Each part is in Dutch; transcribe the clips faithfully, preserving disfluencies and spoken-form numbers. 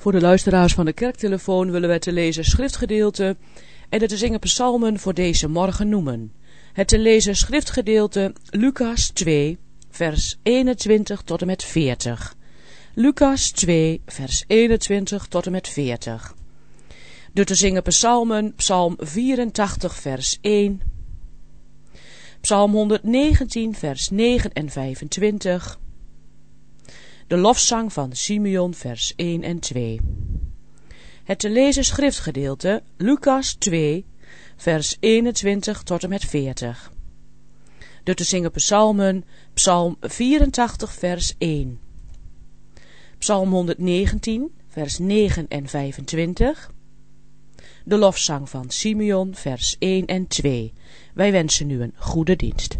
Voor de luisteraars van de kerktelefoon willen wij te lezen schriftgedeelte en de te zingen psalmen voor deze morgen noemen. Het te lezen schriftgedeelte Lucas twee, vers eenentwintig tot en met veertig. Lucas twee, vers eenentwintig tot en met veertig. De te zingen psalmen, psalm vierentachtig, vers één. Psalm honderdnegentien, vers negen en vijfentwintig. De lofzang van Simeon, vers één en twee. Het te lezen schriftgedeelte, Lucas twee, vers eenentwintig tot en met veertig. De te zingen psalmen, psalm vierentachtig, vers één. Psalm honderdnegentien, vers negen en vijfentwintig. De lofzang van Simeon, vers één en twee. Wij wensen u een goede dienst.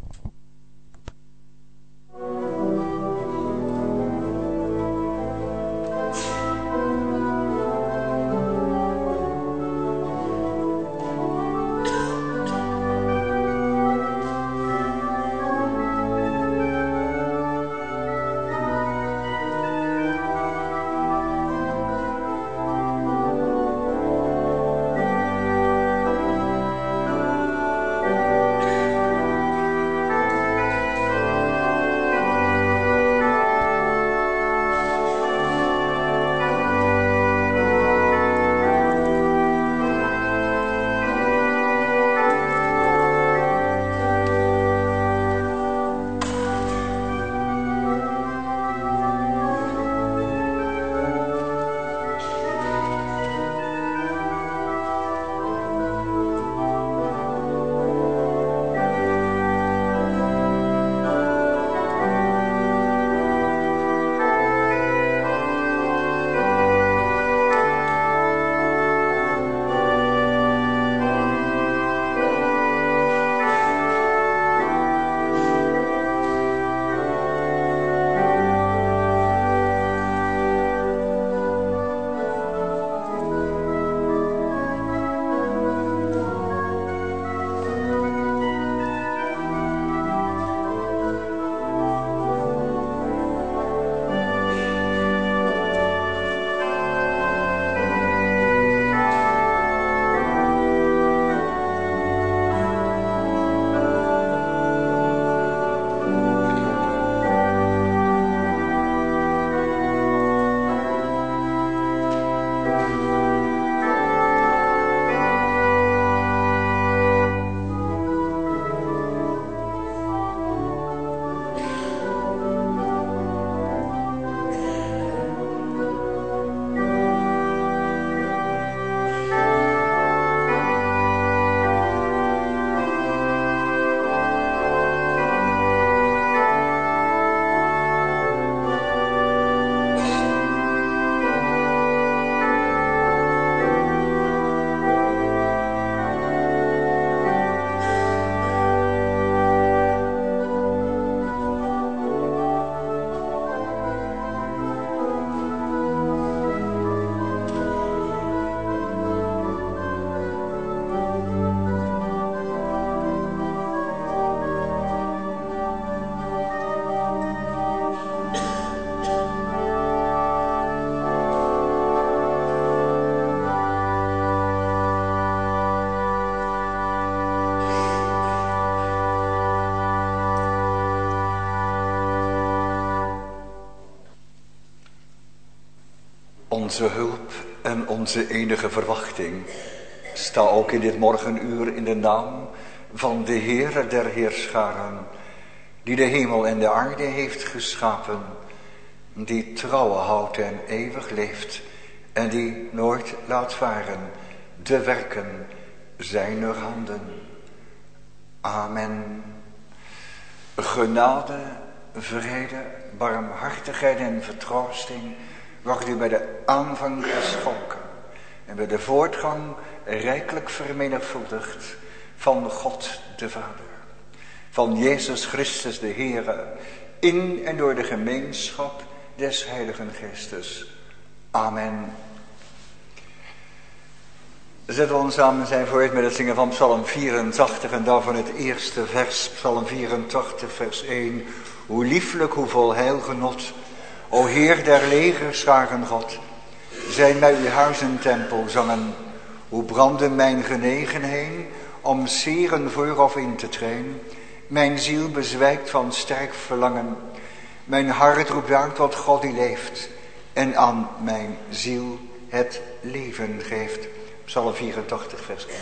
Onze hulp en onze enige verwachting sta ook in dit morgenuur in de naam van de Heere der Heerscharen, die de hemel en de aarde heeft geschapen, die trouwe houdt en eeuwig leeft en die nooit laat varen de werken zijner handen. Amen. Genade, vrede, barmhartigheid en vertroosting wordt u bij de aanvang geschonken en bij de voortgang rijkelijk vermenigvuldigd van God de Vader, van Jezus Christus de Heere, in en door de gemeenschap des Heiligen Geestes. Amen. Zetten we ons samen zijn voort met het zingen van Psalm vierentachtig en daarvan het eerste vers, Psalm vierentachtig, vers één. Hoe lieflijk, hoe vol heilgenot, o Heer der legerscharen God, zijn mij uw huizentempel zangen. Hoe brandde mijn genegenheden om zeren vooraf in te treden. Mijn ziel bezwijkt van sterk verlangen. Mijn hart roept uit tot God die leeft en aan mijn ziel het leven geeft. Psalm vierentachtig vers één.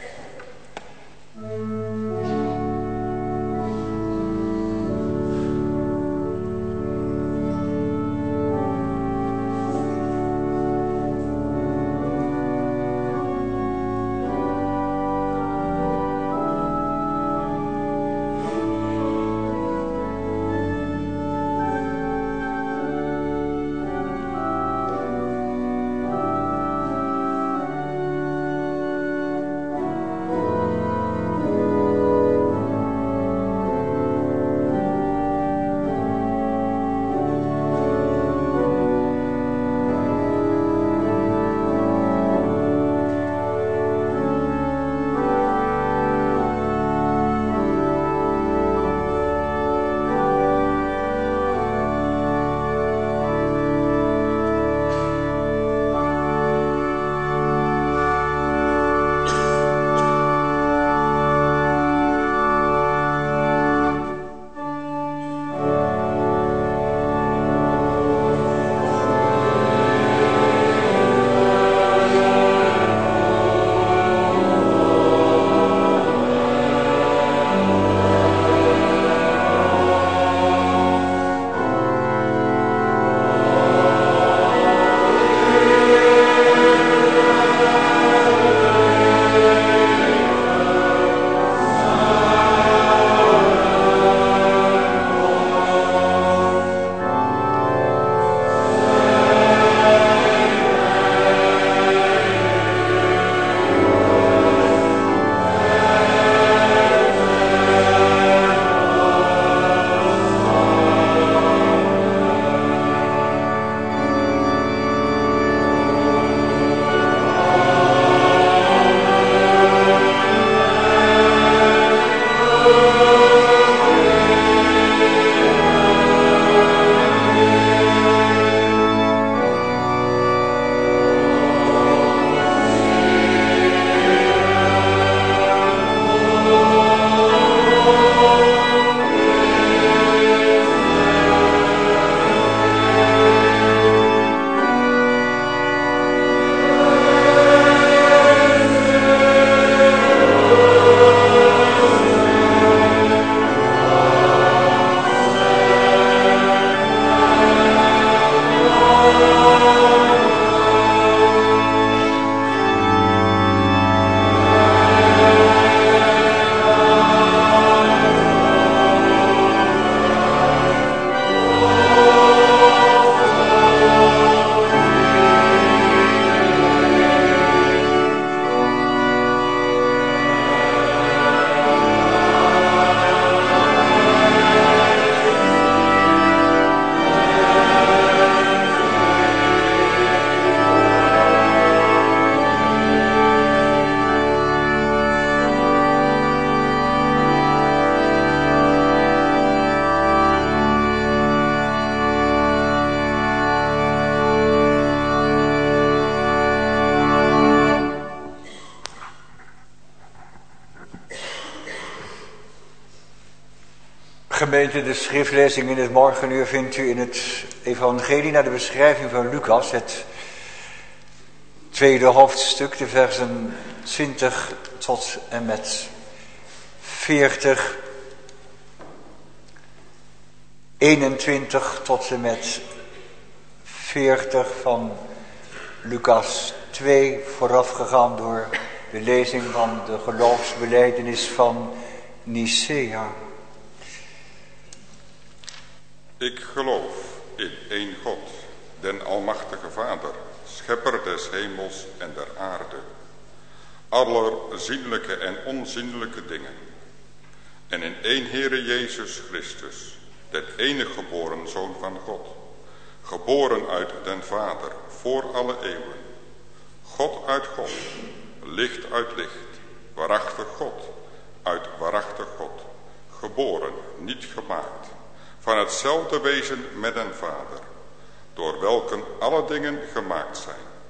Gemeente, de schriftlezing in het morgenuur vindt u in het evangelie naar de beschrijving van Lucas, het tweede hoofdstuk, de versen twintig tot en met veertig, eenentwintig tot en met veertig van Lucas twee, voorafgegaan door de lezing van de geloofsbelijdenis van Nicea. Ik geloof in één God, den almachtige Vader, schepper des hemels en der aarde, aller zienlijke en onzienlijke dingen. En in één Heere Jezus Christus, den enige geboren Zoon van God, geboren uit den Vader, voor alle eeuwen. God uit God, licht uit licht, waarachtig God, uit waarachtig God, geboren, niet gemaakt, van hetzelfde wezen met den Vader, door welken alle dingen gemaakt zijn,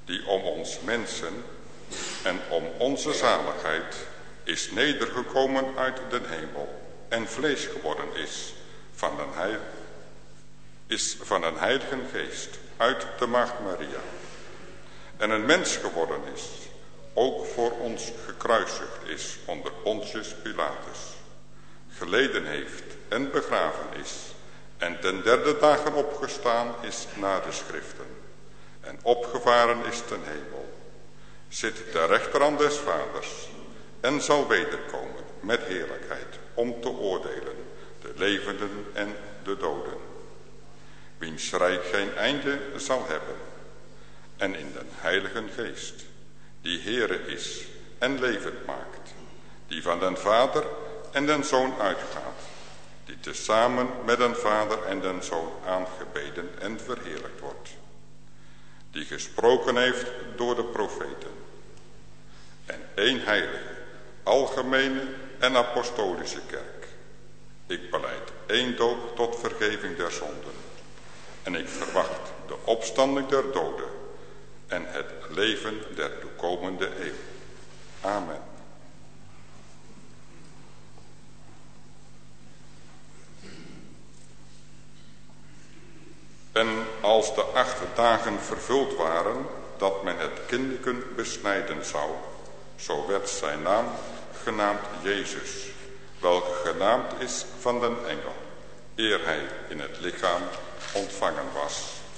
die om ons mensen en om onze zaligheid is nedergekomen uit den hemel en vlees geworden is van den, heil, is van den Heilige Geest uit de Maagd Maria en een mens geworden is, ook voor ons gekruisigd is onder Pontius Pilatus, geleden heeft en begraven is en ten derde dagen opgestaan is naar de schriften en opgevaren is ten hemel, zit ter rechterhand des Vaders en zal wederkomen met heerlijkheid om te oordelen de levenden en de doden, wiens rijk geen einde zal hebben, en in den Heilige Geest, die Heere is en levend maakt, die van den Vader en den Zoon uitgaat, die tezamen met den Vader en den Zoon aangebeden en verheerlijkt wordt, die gesproken heeft door de profeten, en één heilige, algemene en apostolische kerk. Ik belijd één doop tot vergeving der zonden, en ik verwacht de opstanding der doden en het leven der toekomende eeuw. Amen. En als de acht dagen vervuld waren dat men het kindeken besnijden zou, zo werd zijn naam genaamd Jezus, welke genaamd is van den engel, eer hij in het lichaam ontvangen was.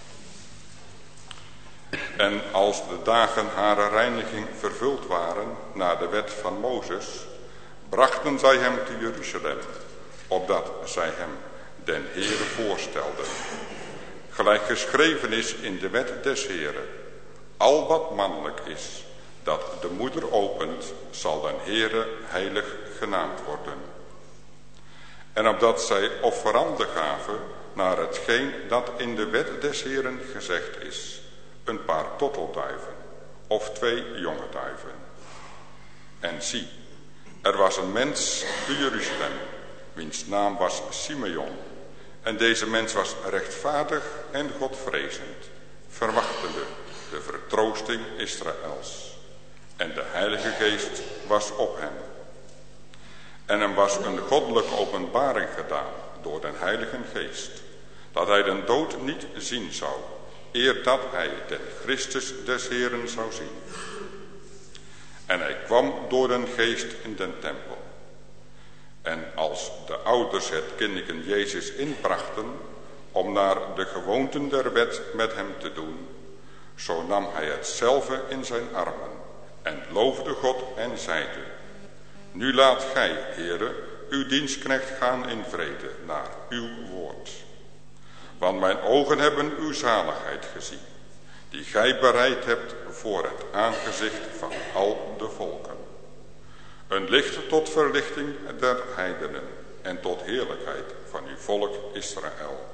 En als de dagen harer reiniging vervuld waren naar de wet van Mozes, brachten zij hem te Jeruzalem, opdat zij hem den Heere voorstelden. Gelijk geschreven is in de wet des Heeren, al wat mannelijk is, dat de moeder opent, zal den Heere heilig genaamd worden. En opdat zij offeranden gaven naar hetgeen dat in de wet des Heeren gezegd is, een paar tottelduiven of twee jonge duiven. En zie, er was een mens te Jeruzalem, wiens naam was Simeon. En deze mens was rechtvaardig en godvrezend, verwachtende de vertroosting Israëls. En de Heilige Geest was op hem. En hem was een goddelijke openbaring gedaan door den Heilige Geest, dat hij den dood niet zien zou, eer dat hij den Christus des Heeren zou zien. En hij kwam door den Geest in den tempel. En als de ouders het kindeken Jezus inbrachten, om naar de gewoonten der wet met hem te doen, zo nam hij hetzelfde in zijn armen en loofde God en zeide: Nu laat gij, Heere, uw dienstknecht gaan in vrede naar uw woord. Want mijn ogen hebben uw zaligheid gezien, die gij bereid hebt voor het aangezicht van al de volken. Een licht tot verlichting der heidenen en tot heerlijkheid van uw volk Israël.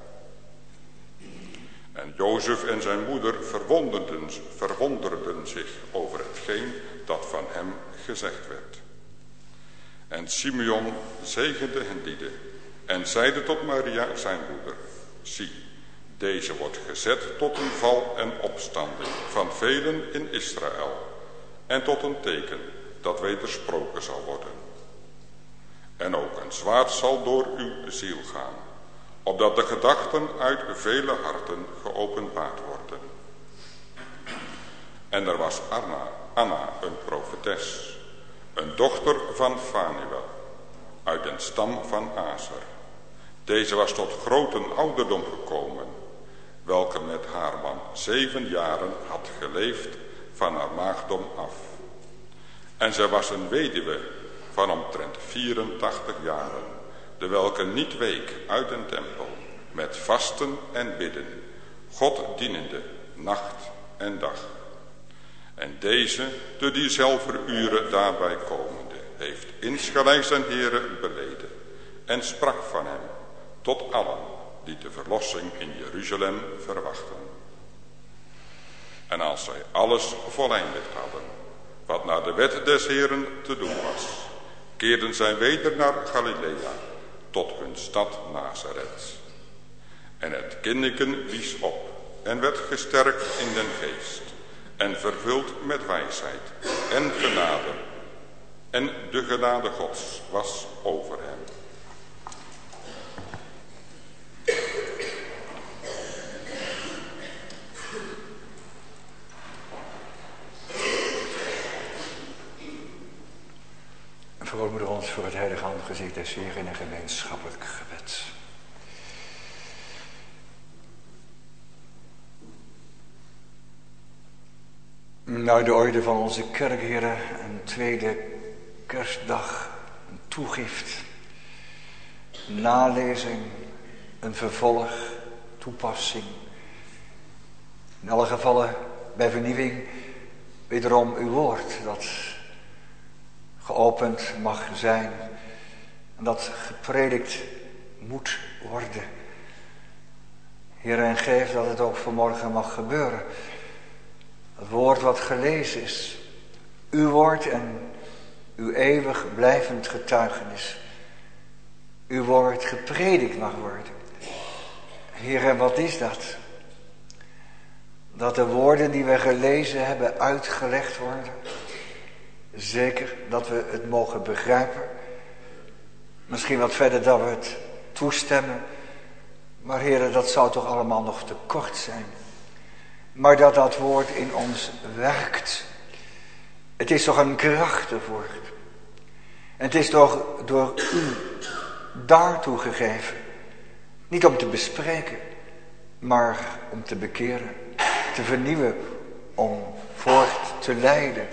En Jozef en zijn moeder verwonderden, verwonderden zich over hetgeen dat van hem gezegd werd. En Simeon zegende hen lieden en zeide tot Maria zijn moeder: Zie, deze wordt gezet tot een val en opstanding van velen in Israël en tot een teken dat wedersproken zal worden. En ook een zwaard zal door uw ziel gaan, opdat de gedachten uit vele harten geopenbaard worden. En er was Anna, Anna een profetes, een dochter van Fanuel, uit den stam van Aser. Deze was tot grote ouderdom gekomen, welke met haar man zeven jaren had geleefd van haar maagdom af. En zij was een weduwe van omtrent vierentachtig jaren, de welke niet week uit den tempel, met vasten en bidden, God dienende, nacht en dag. En deze, te diezelfde uren daarbij komende, heeft insgelijks zijn Heere beleden en sprak van hem tot allen die de verlossing in Jeruzalem verwachten. En als zij alles voleindigd hadden, wat naar de wet des Heeren te doen was, keerden zij weder naar Galilea, tot hun stad Nazareth. En het kindeken wies op en werd gesterkt in den geest, en vervuld met wijsheid en genade. En de genade Gods was over hem. Verootmoedig ons voor het heilige aangezicht des Heeren in een gemeenschappelijk gebed. Naar de orde van onze kerk, Heere, een tweede kerstdag, een toegift, een nalezing, een vervolg, toepassing. In alle gevallen bij vernieuwing wederom uw woord dat geopend mag zijn en dat gepredikt moet worden. Heer, en geef dat het ook vanmorgen mag gebeuren. Het woord wat gelezen is, uw woord en uw eeuwig blijvend getuigenis. Uw woord gepredikt mag worden. Heer, en wat is dat? Dat de woorden die we gelezen hebben uitgelegd worden. Zeker dat we het mogen begrijpen. Misschien wat verder dat we het toestemmen. Maar heren, dat zou toch allemaal nog te kort zijn. Maar dat dat woord in ons werkt. Het is toch een krachtig woord. En het is toch door u daartoe gegeven. Niet om te bespreken, maar om te bekeren. Te vernieuwen, om voort te leiden.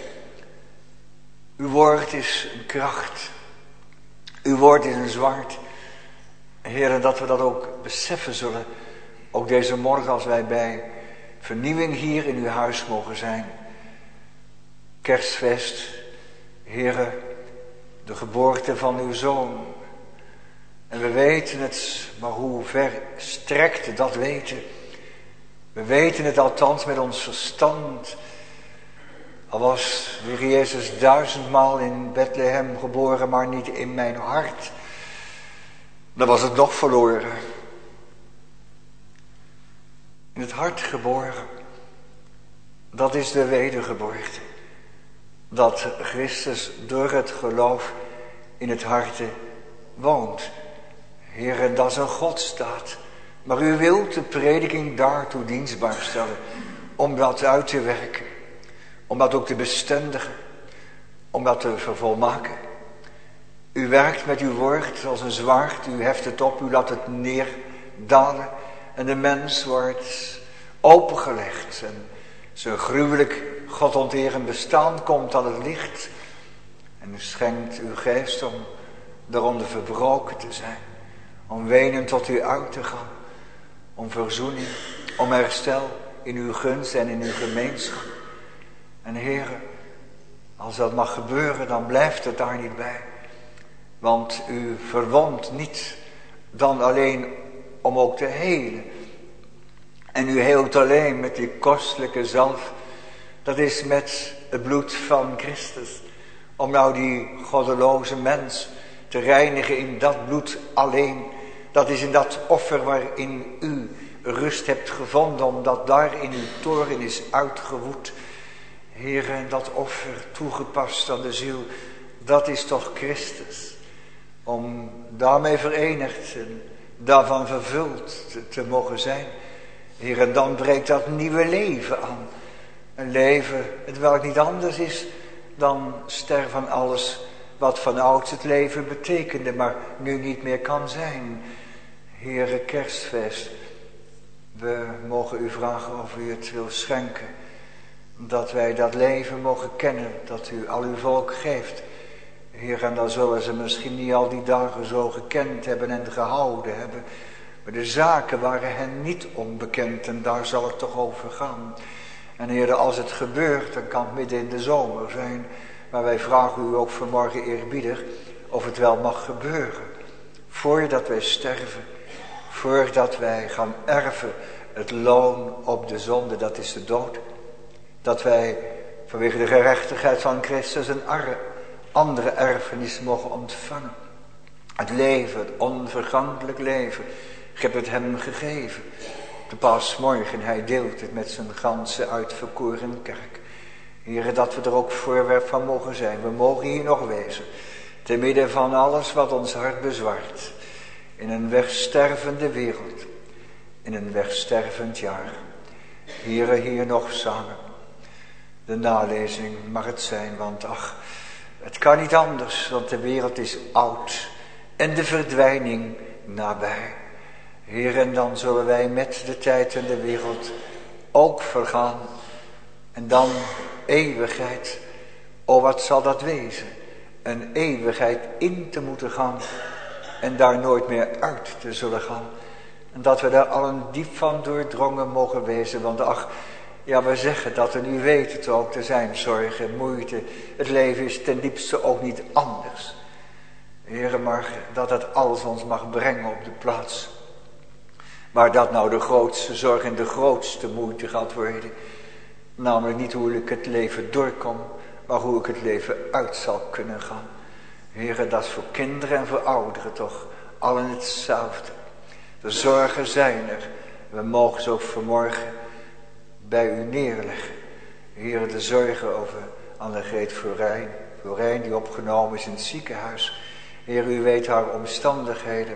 Uw woord is een kracht. Uw woord is een zwaard. Heer, dat we dat ook beseffen zullen. Ook deze morgen als wij bij vernieuwing hier in uw huis mogen zijn. Kerstfeest. Heer, de geboorte van uw zoon. En we weten het, maar hoe ver strekt dat weten. We weten het althans met ons verstand. Al was de Heer Jezus duizendmaal in Bethlehem geboren, maar niet in mijn hart. Dan was het nog verloren. In het hart geboren. Dat is de wedergeboorte. Dat Christus door het geloof in het hart woont. Heer, en dat is een Godstaat. Maar u wilt de prediking daartoe dienstbaar stellen. Om dat uit te werken. Om dat ook te bestendigen. Om dat te vervolmaken. U werkt met uw woord als een zwaard. U heft het op. U laat het neerdalen. En de mens wordt opengelegd. En zijn gruwelijk godonterend bestaan komt aan het licht. En u schenkt uw geest om daaronder verbroken te zijn. Om wenen tot u uit te gaan. Om verzoening. Om herstel in uw gunst en in uw gemeenschap. En heren, als dat mag gebeuren, dan blijft het daar niet bij. Want u verwondt niet dan alleen om ook te helen. En u heelt alleen met die kostelijke zalf. Dat is met het bloed van Christus. Om nou die goddeloze mens te reinigen in dat bloed alleen. Dat is in dat offer waarin u rust hebt gevonden. Omdat daar in uw toorn is uitgewoed. Heer, en dat offer toegepast aan de ziel. Dat is toch Christus. Om daarmee verenigd en daarvan vervuld te, te mogen zijn. Heer, en dan breekt dat nieuwe leven aan. Een leven, het welk niet anders is dan ster van alles wat van ouds het leven betekende, maar nu niet meer kan zijn. Heere, kerstfeest, we mogen u vragen of u het wil schenken. Dat wij dat leven mogen kennen, dat u al uw volk geeft. Heer, en dan zullen ze misschien niet al die dagen zo gekend hebben en gehouden hebben. Maar de zaken waren hen niet onbekend en daar zal het toch over gaan. En Heer, als het gebeurt, dan kan het midden in de zomer zijn. Maar wij vragen u ook vanmorgen eerbiedig of het wel mag gebeuren. Voordat wij sterven, voordat wij gaan erven het loon op de zonde, dat is de dood. Dat wij vanwege de gerechtigheid van Christus een andere erfenis mogen ontvangen. Het leven, het onvergankelijk leven. Ik heb het hem gegeven. de paasmorgen, hij deelt het met zijn ganse uitverkoren kerk. Heere, dat we er ook voorwerp van mogen zijn. We mogen hier nog wezen, te midden van alles wat ons hart bezwaart. In een wegstervende wereld, in een wegstervend jaar. Heere, hier nog samen. De nalezing mag het zijn, want ach, het kan niet anders, want de wereld is oud en de verdwijning nabij. Heer, en dan zullen wij met de tijd en de wereld ook vergaan. En dan eeuwigheid. O, wat zal dat wezen? Een eeuwigheid in te moeten gaan en daar nooit meer uit te zullen gaan. En dat we daar allen diep van doordrongen mogen wezen. Want ach, ja, we zeggen dat en u weet het ook. Er zijn zorgen, moeite. Het leven is ten diepste ook niet anders. Heer, maar dat het alles ons mag brengen op de plaats waar dat nou de grootste zorg en de grootste moeite gaat worden. Namelijk niet hoe ik het leven doorkom, maar hoe ik het leven uit zal kunnen gaan. Heer, dat is voor kinderen en voor ouderen toch allen hetzelfde. De zorgen zijn er. We mogen ze ook vanmorgen bij u neerleggen. Heer, de zorgen over Annegreet Florijn. Florijn die opgenomen is in het ziekenhuis. Heer, u weet haar omstandigheden.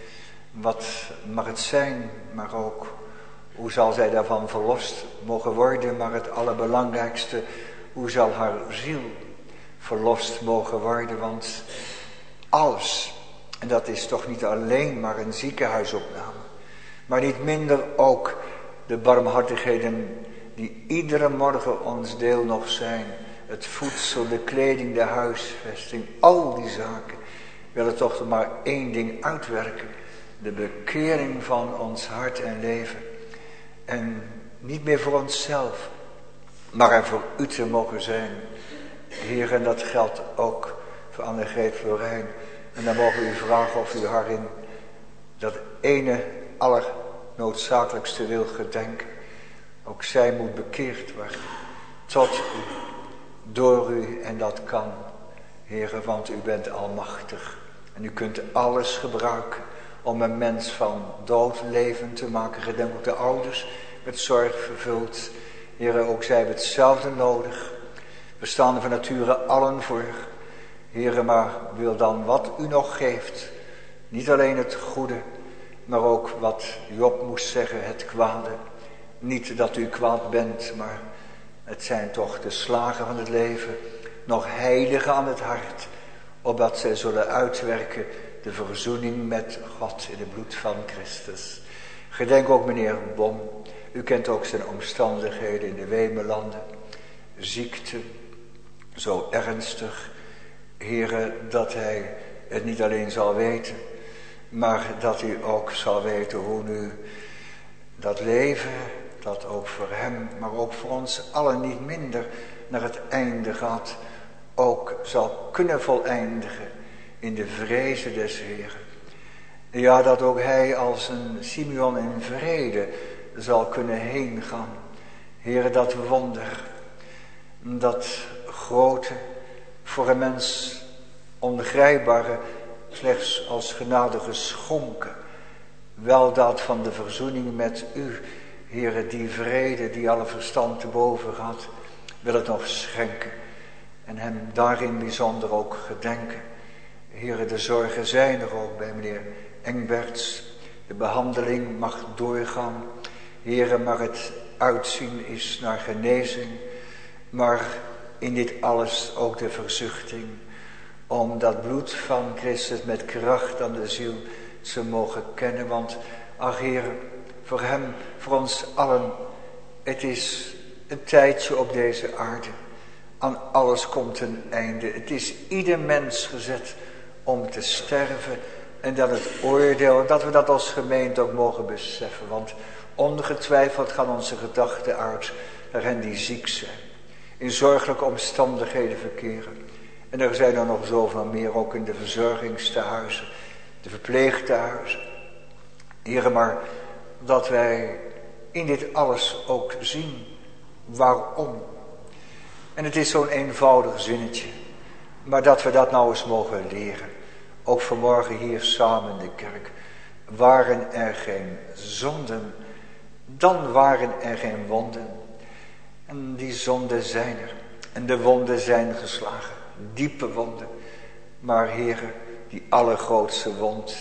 Wat mag het zijn, maar ook hoe zal zij daarvan verlost mogen worden. Maar het allerbelangrijkste, hoe zal haar ziel verlost mogen worden. Want alles, en dat is toch niet alleen maar een ziekenhuisopname, maar niet minder ook de barmhartigheden die iedere morgen ons deel nog zijn. Het voedsel, de kleding, de huisvesting, al die zaken willen toch maar één ding uitwerken. De bekering van ons hart en leven. En niet meer voor onszelf, maar er voor u te mogen zijn. Heer, en dat geldt ook voor Annegreet Florijn. En dan mogen we u vragen of u haar in dat ene allernoodzakelijkste wil gedenken. Ook zij moet bekeerd worden tot u, door u, en dat kan, Heer, want u bent almachtig. En u kunt alles gebruiken om een mens van dood leven te maken. Gedenk ook de ouders met zorg vervuld. Heer, ook zij hebben hetzelfde nodig. We staan er van nature allen voor. Heer, maar wil dan wat u nog geeft. Niet alleen het goede, maar ook wat Job moest zeggen, het kwade. Niet dat u kwaad bent, maar het zijn toch de slagen van het leven. Nog heiligen aan het hart, opdat zij zullen uitwerken de verzoening met God in het bloed van Christus. Gedenk ook meneer Bom. U kent ook zijn omstandigheden in de Wemelanden. Ziekte, zo ernstig. Heere, dat hij het niet alleen zal weten, maar dat hij ook zal weten hoe nu dat leven, dat ook voor hem, maar ook voor ons allen niet minder naar het einde gaat, ook zal kunnen voleindigen in de vreze des Heeren. Ja, dat ook hij als een Simeon in vrede zal kunnen heen gaan. Heere, dat wonder, dat grote, voor een mens onbegrijpbare, slechts als genade geschonken weldaad van de verzoening met u, Heere, die vrede die alle verstand te boven gaat, wil het nog schenken en hem daarin bijzonder ook gedenken. Heere, de zorgen zijn er ook bij meneer Engberts. De behandeling mag doorgaan. Heere, maar het uitzien is naar genezing. Maar in dit alles ook de verzuchting om dat bloed van Christus met kracht aan de ziel te mogen kennen. Want, ach Heere, voor hem, voor ons allen, het is een tijdje op deze aarde. Aan alles komt een einde. Het is ieder mens gezet om te sterven. En dat het oordeel, dat we dat als gemeente ook mogen beseffen. Want ongetwijfeld gaan onze gedachten uit naar hen die ziek zijn. In zorgelijke omstandigheden verkeren. En er zijn er nog zoveel meer ook in de verzorgingstehuizen, de verpleegtehuizen. Heere, maar dat wij in dit alles ook zien waarom. En het is zo'n eenvoudig zinnetje. Maar dat we dat nou eens mogen leren. Ook vanmorgen hier samen in de kerk. Waren er geen zonden Dan waren er geen wonden. En die zonden zijn er. En de wonden zijn geslagen. Diepe wonden. Maar Heere, die allergrootste wond.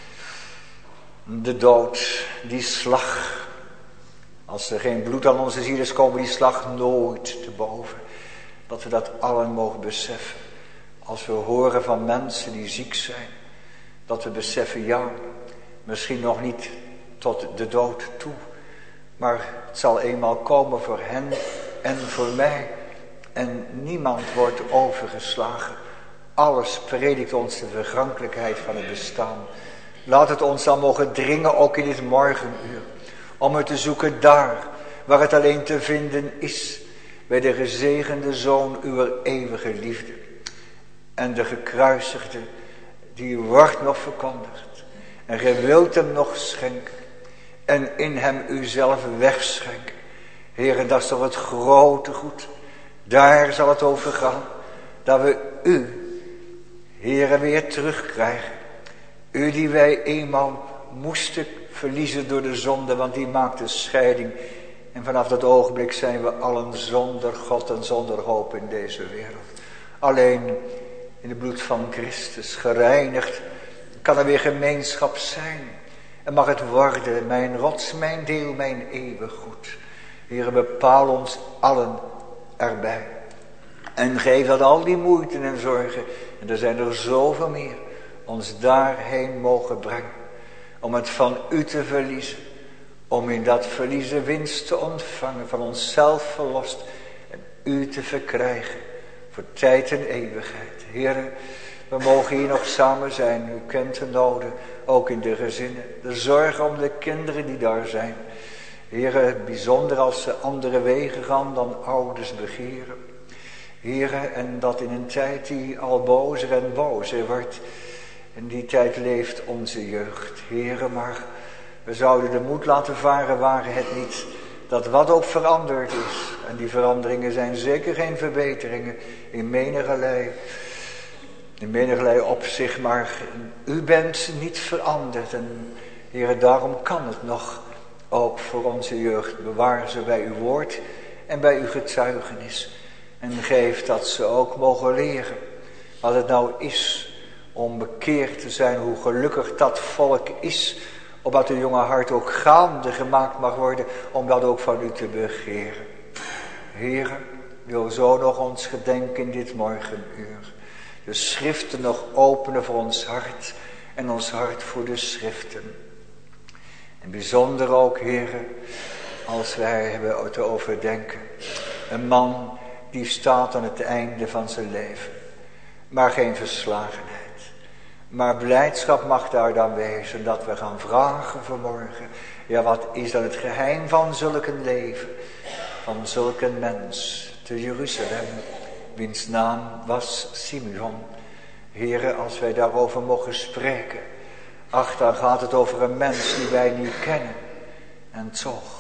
De dood, die slag. Als er geen bloed aan onze ziel is, komen die slag nooit te boven. Dat we dat allen mogen beseffen. Als we horen van mensen die ziek zijn. Dat we beseffen, ja, misschien nog niet tot de dood toe. Maar het zal eenmaal komen voor hen en voor mij. En niemand wordt overgeslagen. Alles predikt ons de vergankelijkheid van het bestaan. Laat het ons dan mogen dringen, ook in dit morgenuur. Om het te zoeken daar, waar het alleen te vinden is. Bij de gezegende Zoon uw eeuwige liefde. En de gekruisigde, die wordt nog verkondigd. En gij wilt hem nog schenken. En in hem uzelf wegschenken. Heere, dat is toch het grote goed. Daar zal het over gaan. Dat we u, Heere, weer terugkrijgen. U die wij eenmaal moesten verliezen door de zonde. Want die maakt de scheiding. En vanaf dat ogenblik zijn we allen zonder God en zonder hoop in deze wereld. Alleen in het bloed van Christus gereinigd kan er weer gemeenschap zijn. En mag het worden, mijn rots, mijn deel, mijn eeuwig goed. Heere, bepaal ons allen erbij. En geef dat al die moeite en zorgen, en er zijn er zoveel meer, ons daarheen mogen brengen. Om het van u te verliezen. Om in dat verliezen winst te ontvangen, van onszelf verlost. En u te verkrijgen, voor tijd en eeuwigheid. Heere, we mogen hier nog samen zijn. U kent de noden, ook in de gezinnen. De zorg om de kinderen die daar zijn. Heere, bijzonder als ze andere wegen gaan dan ouders begeren. Heere, en dat in een tijd die al bozer en bozer wordt. In die tijd leeft onze jeugd. Heere, maar we zouden de moed laten varen, waren het niet dat wat ook veranderd is. En die veranderingen zijn zeker geen verbeteringen in menigerlei, in menigerlei opzicht. Maar u bent niet veranderd. En Heere, daarom kan het nog ook voor onze jeugd. Bewaar ze bij uw woord en bij uw getuigenis. En geef dat ze ook mogen leren wat het nou is om bekeerd te zijn. Hoe gelukkig dat volk is. Opdat het jonge hart ook gaande gemaakt mag worden. Om dat ook van u te begeren. Heere, wil zo nog ons gedenken in dit morgenuur. De schriften nog openen voor ons hart. En ons hart voor de schriften. En bijzonder ook, Heere, als wij hebben te overdenken. Een man die staat aan het einde van zijn leven. Maar geen verslagenheid. Maar blijdschap mag daar dan wezen. Dat we gaan vragen vanmorgen. Ja, wat is dan het geheim van zulk een leven? Van zulk een mens te Jeruzalem. Wiens naam was Simeon. Heere, als wij daarover mogen spreken. Ach, dan gaat het over een mens die wij niet kennen. En toch,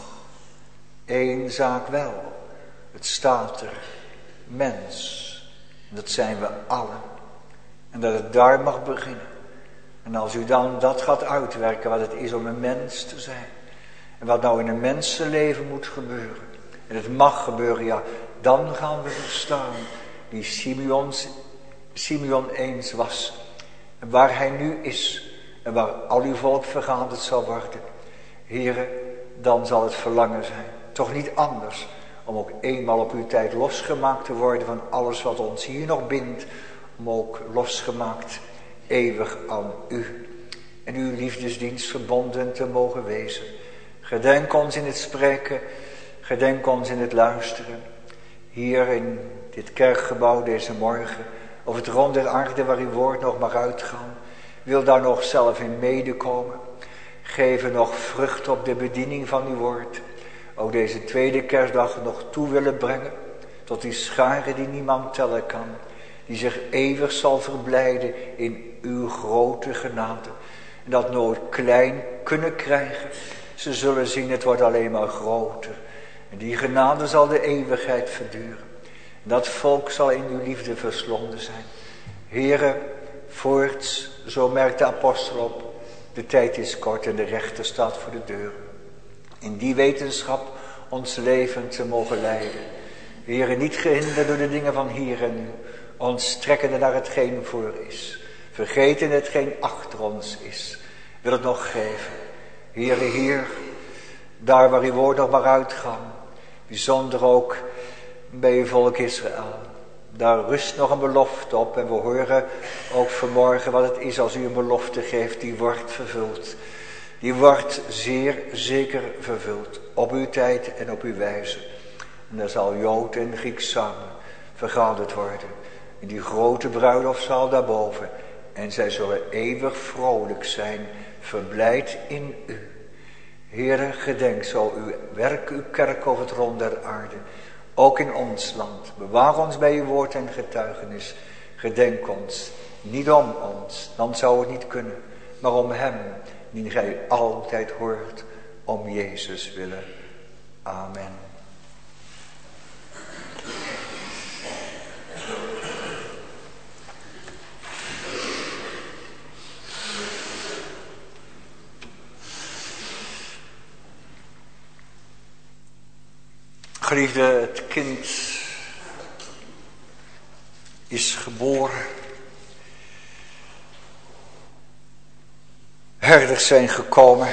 één zaak wel. Het staat er. Mens. Dat zijn we allen. En dat het daar mag beginnen. En als u dan dat gaat uitwerken wat het is om een mens te zijn. En wat nou in een mensenleven moet gebeuren. En het mag gebeuren, ja. Dan gaan we verstaan wie Simeons, Simeon eens was. En waar hij nu is. En waar al uw volk vergaderd zal worden. Here, dan zal het verlangen zijn. Toch niet anders. Om ook eenmaal op uw tijd losgemaakt te worden van alles wat ons hier nog bindt. Om ook losgemaakt eeuwig aan u. En uw liefdesdienst verbonden te mogen wezen. Gedenk ons in het spreken. Gedenk ons in het luisteren. Hier in dit kerkgebouw deze morgen. Of het rond der aarde waar uw woord nog mag uitgaan. Wil daar nog zelf in medekomen. Geven nog vrucht op de bediening van uw woord. Ook deze tweede kerstdag nog toe willen brengen. Tot die schare die niemand tellen kan. Die zich eeuwig zal verblijden in uw grote genade. En dat nooit klein kunnen krijgen. Ze zullen zien het wordt alleen maar groter. En die genade zal de eeuwigheid verduren. En dat volk zal in uw liefde verslonden zijn. Here, voorts, zo merkt de apostel op. De tijd is kort en de rechter staat voor de deur. in die wetenschap ons leven te mogen leiden. Heere, niet gehinderd door de dingen van hier en nu, ons trekkende naar hetgeen voor is. Vergeten hetgeen achter ons is. Wil het nog geven. Heere, hier, daar waar uw woord nog maar uitgaan. Bijzonder ook bij uw volk Israël. Daar rust nog een belofte op. En we horen ook vanmorgen wat het is als u een belofte geeft. Die wordt vervuld. Die wordt zeer zeker vervuld. Op uw tijd en op uw wijze. En daar zal Jood en Griek samen vergaderd worden. In die grote bruiloftzaal daarboven. En zij zullen eeuwig vrolijk zijn. Verblijd in u. Heere, gedenk zo uw werk, uw kerk over het rond der aarde. Ook in ons land. Bewaar ons bij uw woord en getuigenis. Gedenk ons. Niet om ons, dan zou het niet kunnen. Maar om hem, die gij altijd hoort. Om Jezus willen. Amen. Geliefde, het kind is geboren. Herders zijn gekomen.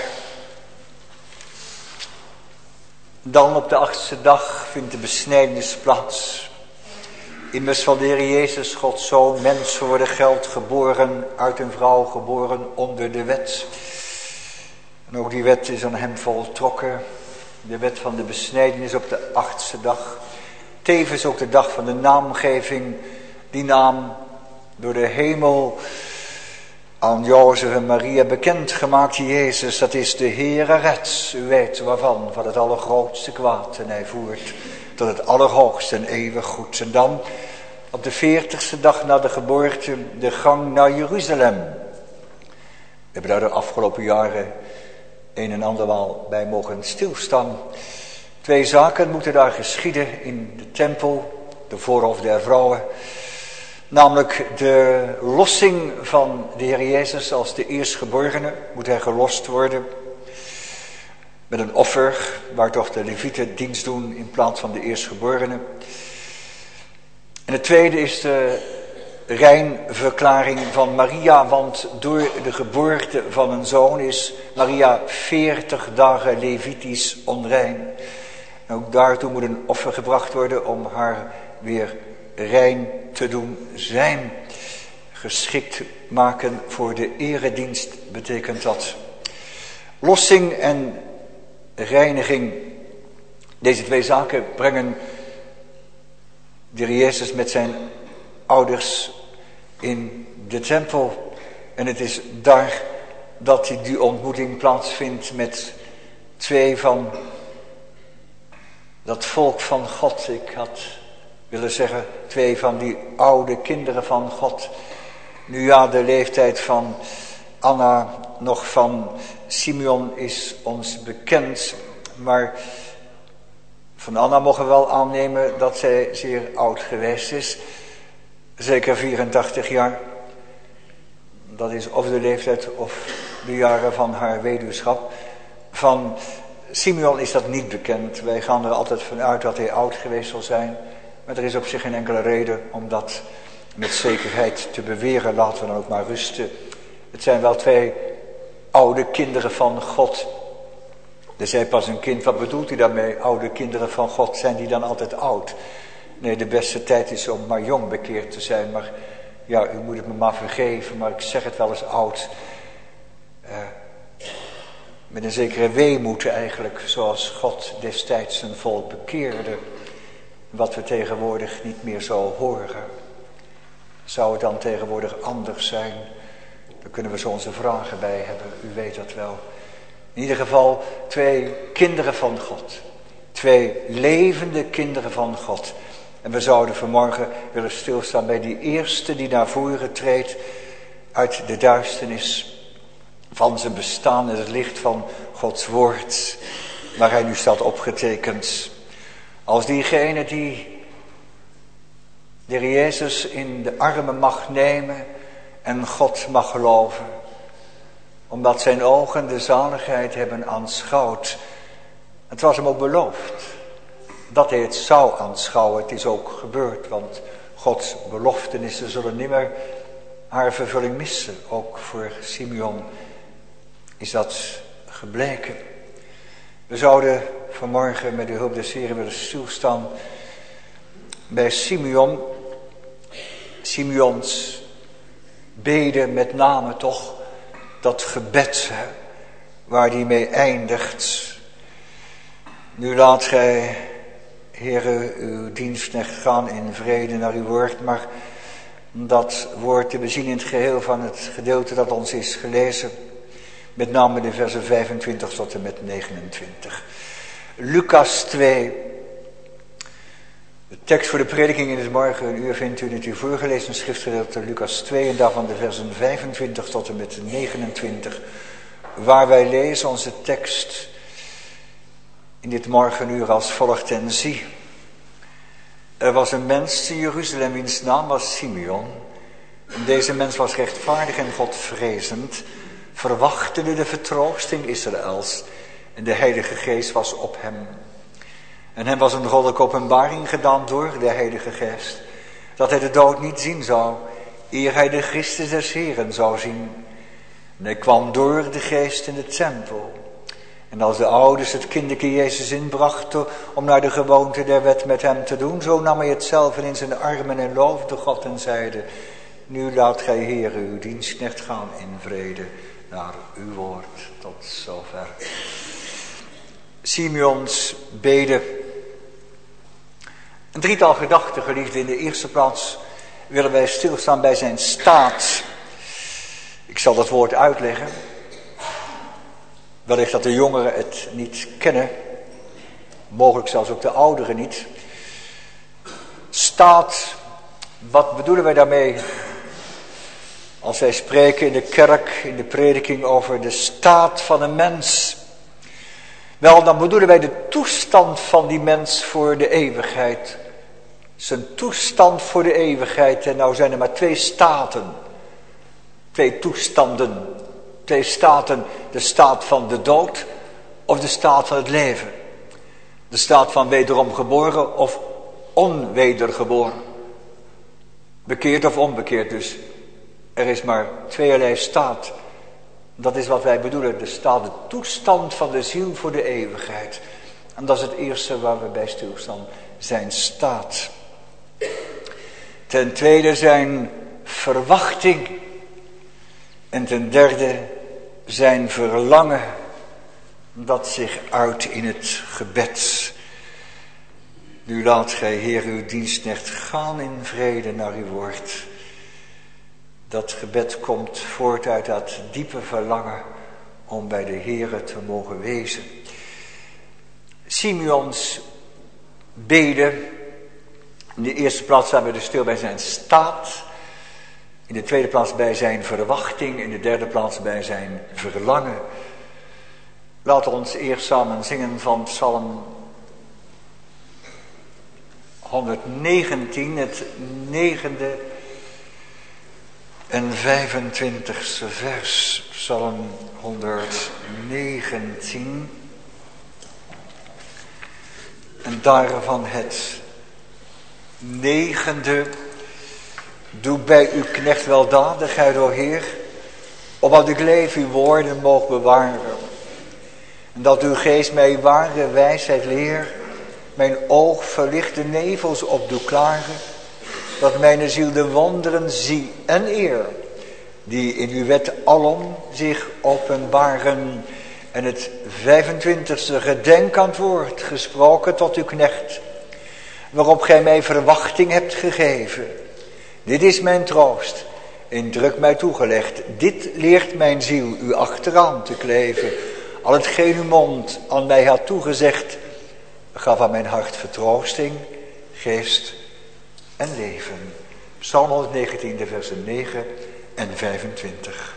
Dan op de achtste dag vindt de besnijdenis plaats. Immers van de Heer Jezus, Gods Zoon, mens geworden, geld, geboren, uit een vrouw geboren onder de wet. En ook die wet is aan hem voltrokken. De wet van de besnijdenis op de achtste dag. Tevens ook de dag van de naamgeving. Die naam door de hemel aan Jozef en Maria bekendgemaakt. Jezus, dat is de Heere Reds. U weet waarvan, van het allergrootste kwaad. En hij voert tot het allerhoogste en eeuwig goed. En dan op de veertigste dag na de geboorte de gang naar Jeruzalem. We hebben daar de afgelopen jaren een en andermaal bij mogen stilstaan. Twee zaken moeten daar geschieden in de tempel, de voorhof der vrouwen. Namelijk de lossing van de Heer Jezus als de eerstgeborene moet hij gelost worden. Met een offer waar toch de levieten dienst doen in plaats van de eerstgeborene. En het tweede is de reinverklaring van Maria, want door de geboorte van een zoon is Maria veertig dagen levitisch onrein. En ook daartoe moet een offer gebracht worden om haar weer rein te doen zijn. Geschikt maken voor de eredienst betekent dat. Lossing en reiniging, deze twee zaken brengen de Heer Jezus met zijn ouders in de tempel. En het is daar dat die ontmoeting plaatsvindt met twee van dat volk van God. Ik had willen zeggen twee van die oude kinderen van God. Nu ja, de leeftijd van Anna, nog van Simeon is ons bekend. Maar van Anna mogen we wel aannemen dat zij zeer oud geweest is. Zeker vierentachtig jaar. Dat is of de leeftijd of de jaren van haar weduwschap. Van Simeon is dat niet bekend. Wij gaan er altijd vanuit dat hij oud geweest zal zijn. Maar er is op zich geen enkele reden om dat met zekerheid te beweren. Laten we dan ook maar rusten. Het zijn wel twee oude kinderen van God. Er zei pas een kind, wat bedoelt u daarmee? Oude kinderen van God, zijn die dan altijd oud? Nee, de beste tijd is om maar jong bekeerd te zijn. Maar ja, u moet het me maar vergeven, maar ik zeg het wel eens oud. Uh, met een zekere weemoed eigenlijk, zoals God destijds zijn volk bekeerde. Wat we tegenwoordig niet meer zo horen. Zou het dan tegenwoordig anders zijn? Daar kunnen we zo onze vragen bij hebben, u weet dat wel. In ieder geval twee kinderen van God. Twee levende kinderen van God. En we zouden vanmorgen willen stilstaan bij die eerste die naar voren treedt uit de duisternis van zijn bestaan in het licht van Gods woord, waar hij nu staat opgetekend. Als diegene die de Heer Jezus in de armen mag nemen en God mag geloven, omdat zijn ogen de zaligheid hebben aanschouwd Het was hem ook beloofd dat hij het zou aanschouwen. Het is ook gebeurd, want Gods beloftenissen zullen nimmer haar vervulling missen. Ook voor Simeon is dat gebleken. We zouden vanmorgen met de hulp des Heren willen stilstaan bij Simeon. Simeons beden, met name toch dat gebed, hè, waar die mee eindigt. Nu laat gij, Heere, uw dienstknecht gaan in vrede naar uw woord. Maar dat woord te bezien in het geheel van het gedeelte dat ons is gelezen. Met name de versen vijfentwintig tot en met negenentwintig. Lucas twee. De tekst voor de prediking in het morgenuur vindt u in het u voorgelezen schriftgedeelte Lucas twee. En daarvan de versen vijfentwintig tot en met negenentwintig. Waar wij lezen onze tekst in dit morgenuur als volgt: en zie, er was een mens te Jeruzalem wiens naam was Simeon. En deze mens was rechtvaardig en godvrezend, verwachtende de vertroosting Israëls, en de Heilige Geest was op hem. En hem was een goddelijke openbaring gedaan door de Heilige Geest, dat hij de dood niet zien zou, eer hij de Christus des Heren zou zien. En hij kwam door de Geest in de tempel. En als de ouders het kinderke Jezus inbrachten om naar de gewoonte der wet met hem te doen, zo nam hij het zelf in zijn armen en loofde God en zeide: nu laat gij, Heere, uw dienstknecht gaan in vrede naar uw woord. Tot zover. Simeons beden. Een drietal gedachten, geliefden. In de eerste plaats willen wij stilstaan bij zijn staat. Ik zal dat woord uitleggen. Wellicht dat de jongeren het niet kennen. Mogelijk zelfs ook de ouderen niet. Staat, wat bedoelen wij daarmee? Als wij spreken in de kerk, in de prediking over de staat van een mens. Wel, dan bedoelen wij de toestand van die mens voor de eeuwigheid. Zijn toestand voor de eeuwigheid. En nou zijn er maar twee staten. Twee toestanden. Twee staten. De staat van de dood of de staat van het leven. De staat van wederom geboren of onwedergeboren. Bekeerd of onbekeerd dus. Er is maar tweeërlei staat. Dat is wat wij bedoelen. De staat, de toestand van de ziel voor de eeuwigheid. En dat is het eerste waar we bij stilstaan. Zijn staat. Ten tweede zijn verwachting. En ten derde zijn verlangen. Dat zich uit in het gebed. Nu laat gij, Heer, uw dienstknecht gaan in vrede naar uw woord. Dat gebed komt voort uit dat diepe verlangen om bij de Heere te mogen wezen. Simeons beden. In de eerste plaats staan we dus stil bij zijn staat. In de tweede plaats bij zijn verwachting. In de derde plaats bij zijn verlangen. Laten we ons eerst samen zingen van Psalm honderdnegentien, het negende en vijfentwintigste vers. Psalm honderdnegentien. En daarvan het negende. Doe bij uw knecht weldadigheid, o Heer, opdat ik leven uw woorden moog bewaren. En dat uw geest mij ware wijsheid leer, mijn oog verlicht de nevels op doe klaren, dat mijn ziel de wonderen zie en eer, die in uw wet alom zich openbaren. En het vijfentwintigste gedenk aan het woord, gesproken tot uw knecht, waarop gij mij verwachting hebt gegeven. Dit is mijn troost, in druk mij toegelegd. Dit leert mijn ziel u achteraan te kleven. Al hetgeen uw mond aan mij had toegezegd, gaf aan mijn hart vertroosting, geest en leven. Psalm honderdnegentien, de versen negen en vijfentwintig.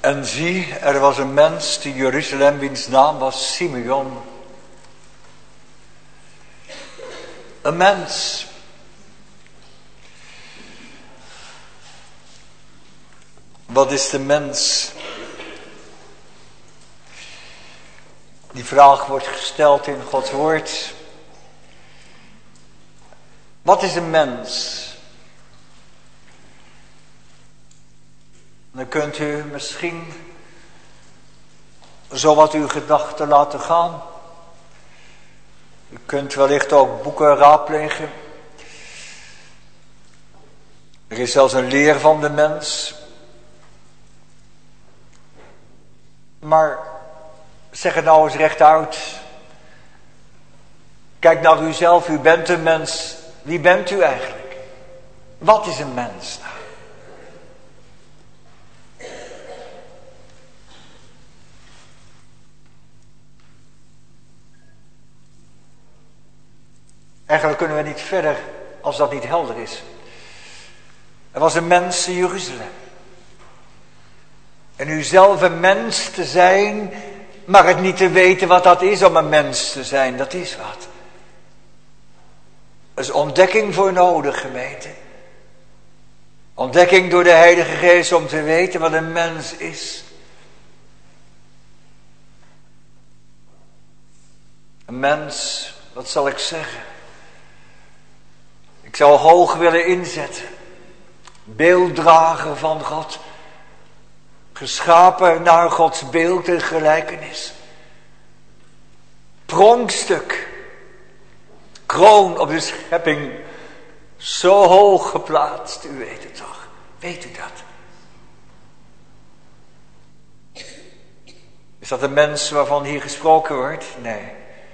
En zie, er was een mens te Jeruzalem, wiens naam was Simeon. Een mens. Wat is de mens? Die vraag wordt gesteld in Gods woord. Wat is een mens? Dan kunt u misschien zo wat uw gedachten laten gaan. U kunt wellicht ook boeken raadplegen. Er is zelfs een leer van de mens. Maar zeg het nou eens rechtuit. Kijk naar uzelf, u bent een mens. Wie bent u eigenlijk? Wat is een mens nou? Eigenlijk kunnen we niet verder als dat niet helder is. Er was een mens in Jeruzalem. En u zelf een mens te zijn, maar het niet te weten wat dat is om een mens te zijn, dat is wat. Er is ontdekking voor nodig, gemeente. Ontdekking door de Heilige Geest om te weten wat een mens is. Een mens, wat zal ik zeggen? Ik zou hoog willen inzetten. Beelddrager van God. Geschapen naar Gods beeld en gelijkenis. Pronkstuk. Kroon op de schepping. Zo hoog geplaatst. U weet het toch? Weet u dat? Is dat een mens waarvan hier gesproken wordt? Nee.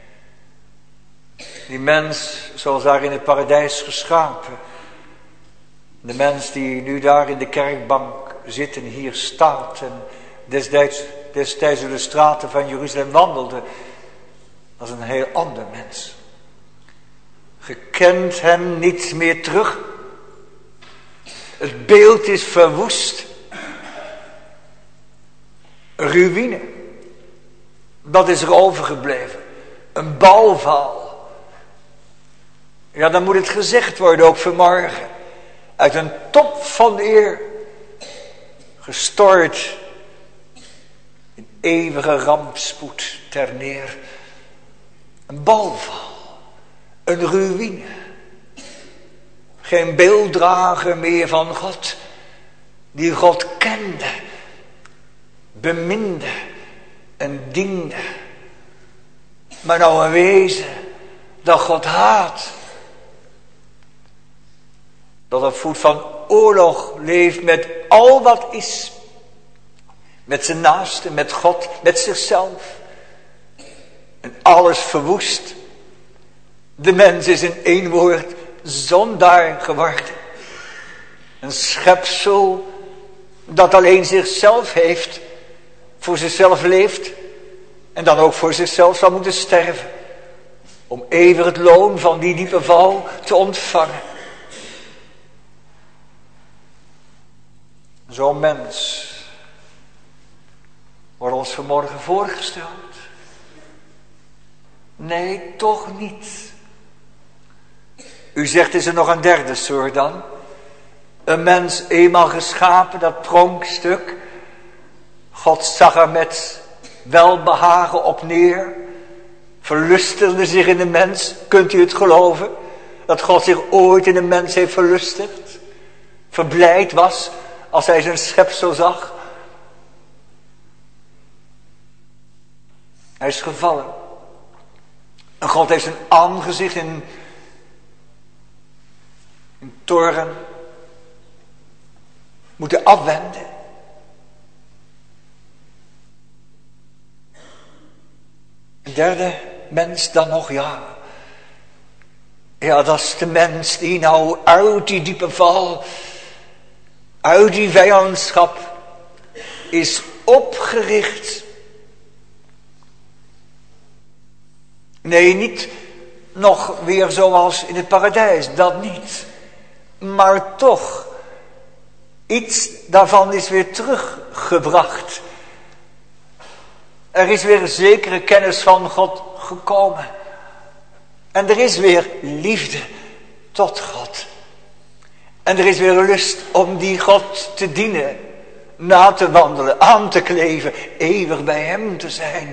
Die mens zoals daar in het paradijs geschapen. De mens die nu daar in de kerkbank zit en hier staat en destijds, destijds door de straten van Jeruzalem wandelde. Dat is een heel ander mens. Je kent hem niet meer terug. Het beeld is verwoest. Een ruïne. Dat is er overgebleven. Een bouwval. Ja, dan moet het gezegd worden ook vanmorgen. Uit een top van eer. Gestort. In eeuwige rampspoed ter neer. Een bouwval. Een ruïne. Geen beelddrager meer van God. Die God kende. Beminde. En diende. Maar nou een wezen. Dat God haat. Dat op voet van oorlog leeft met al wat is. Met zijn naaste, met God, met zichzelf. En alles verwoest. De mens is in één woord zondaar geworden. Een schepsel dat alleen zichzelf heeft. Voor zichzelf leeft. En dan ook voor zichzelf zal moeten sterven. Om eeuwig het loon van die diepe val te ontvangen. Zo'n mens wordt ons vanmorgen voorgesteld. Nee, toch niet. U zegt, is er nog een derde soort dan? Een mens eenmaal geschapen, dat pronkstuk. God zag er met welbehagen op neer. Verlustigde zich in de mens. Kunt u het geloven? Dat God zich ooit in de mens heeft verlustigd? Verblijd was als hij zijn schepsel zag. Hij is gevallen. En God heeft zijn aangezicht in, in toorn moeten afwenden. Een derde mens dan nog, ja. Ja, dat is de mens die nou uit die diepe val, uit die vijandschap is opgericht. Nee, niet nog weer zoals in het paradijs, dat niet. Maar toch Iets daarvan is weer teruggebracht. Er is weer een zekere kennis van God gekomen. En er is weer liefde tot God. En er is weer lust om die God te dienen, na te wandelen, aan te kleven, eeuwig bij hem te zijn.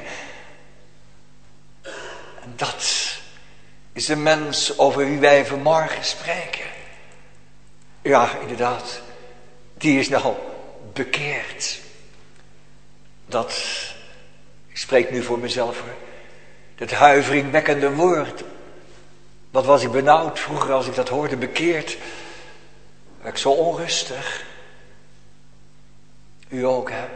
En dat is de mens over wie wij vanmorgen spreken. Ja, inderdaad, die is nou bekeerd. Dat, ik spreek nu voor mezelf hoor, dat huiveringwekkende woord. Wat was ik benauwd vroeger als ik dat hoorde, bekeerd. werd ik zo onrustig. U ook, hè?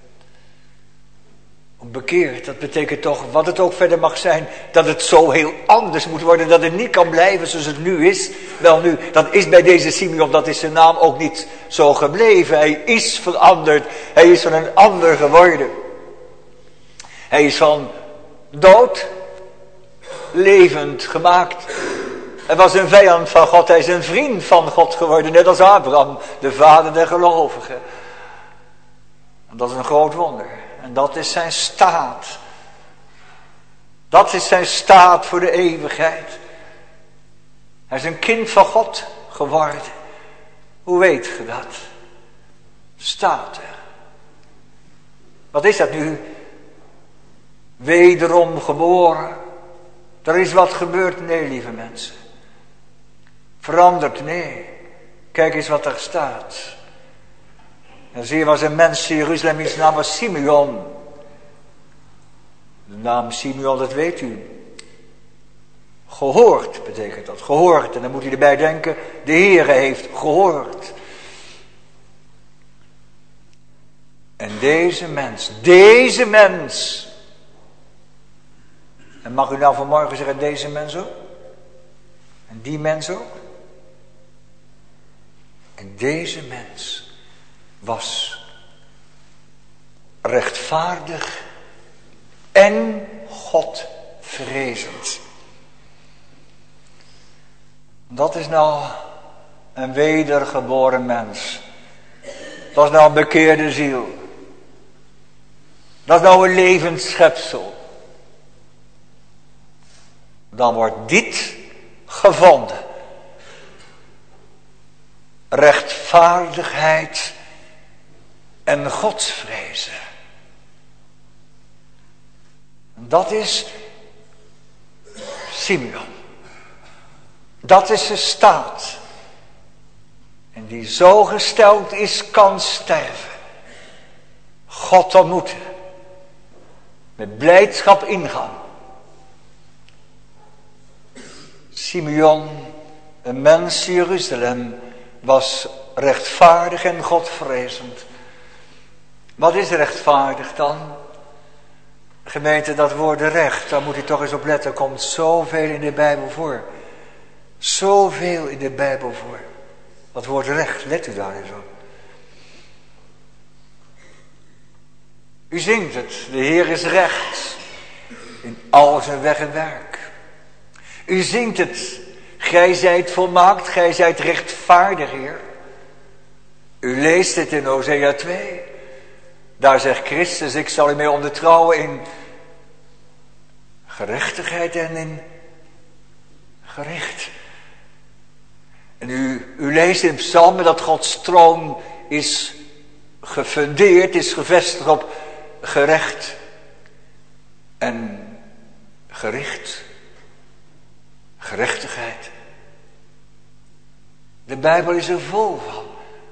Bekeerd, dat betekent toch, wat het ook verder mag zijn, dat het zo heel anders moet worden, dat het niet kan blijven zoals het nu is. Wel nu, dat is bij deze Simeon, dat is zijn naam ook niet zo gebleven. Hij is veranderd, hij is van een ander geworden. Hij is van dood, levend gemaakt. Hij was een vijand van God, hij is een vriend van God geworden, net als Abraham, de vader der gelovigen. En dat is een groot wonder. En dat is zijn staat. Dat is zijn staat voor de eeuwigheid. Hij is een kind van God geworden. Hoe weet je dat? Staat er. Wat is dat nu? Wederom geboren. Er is wat gebeurd? Nee, lieve mensen. Veranderd? Nee. Kijk eens wat er staat. En zie je, was een mens in Jeruzalem, wiens naam was Simeon. De naam Simeon, dat weet u. Gehoord betekent dat, gehoord. En dan moet u erbij denken, de Heere heeft gehoord. En deze mens, deze mens. En mag u nou vanmorgen zeggen, deze mens ook? En die mens ook? En deze mens was rechtvaardig en Godvrezend. Dat is nou een wedergeboren mens. Dat is nou een bekeerde ziel. Dat is nou een levend schepsel. Dan wordt dit gevonden. Rechtvaardigheid en godsvrezen. Dat is Simeon. Dat is de staat. En die zo gesteld is, kan sterven. God ontmoeten. Met blijdschap ingaan. Simeon, een mens in Jeruzalem, was rechtvaardig en godvrezend. Wat is rechtvaardig dan? Gemeente, dat woord recht, daar moet u toch eens op letten, komt zoveel in de Bijbel voor. Zoveel in de Bijbel voor. Dat woord recht, let u daar eens op. U zingt het, de Heer is recht in al zijn weg en werk. U zingt het, gij zijt volmaakt, gij zijt rechtvaardig, Heer. U leest het in Hosea twee. Daar zegt Christus, ik zal u mee ondertrouwen in gerechtigheid en in gericht. En u, u leest in Psalmen dat Gods troon is gefundeerd, is gevestigd op gerecht en gericht. Gerechtigheid. De Bijbel is er vol van.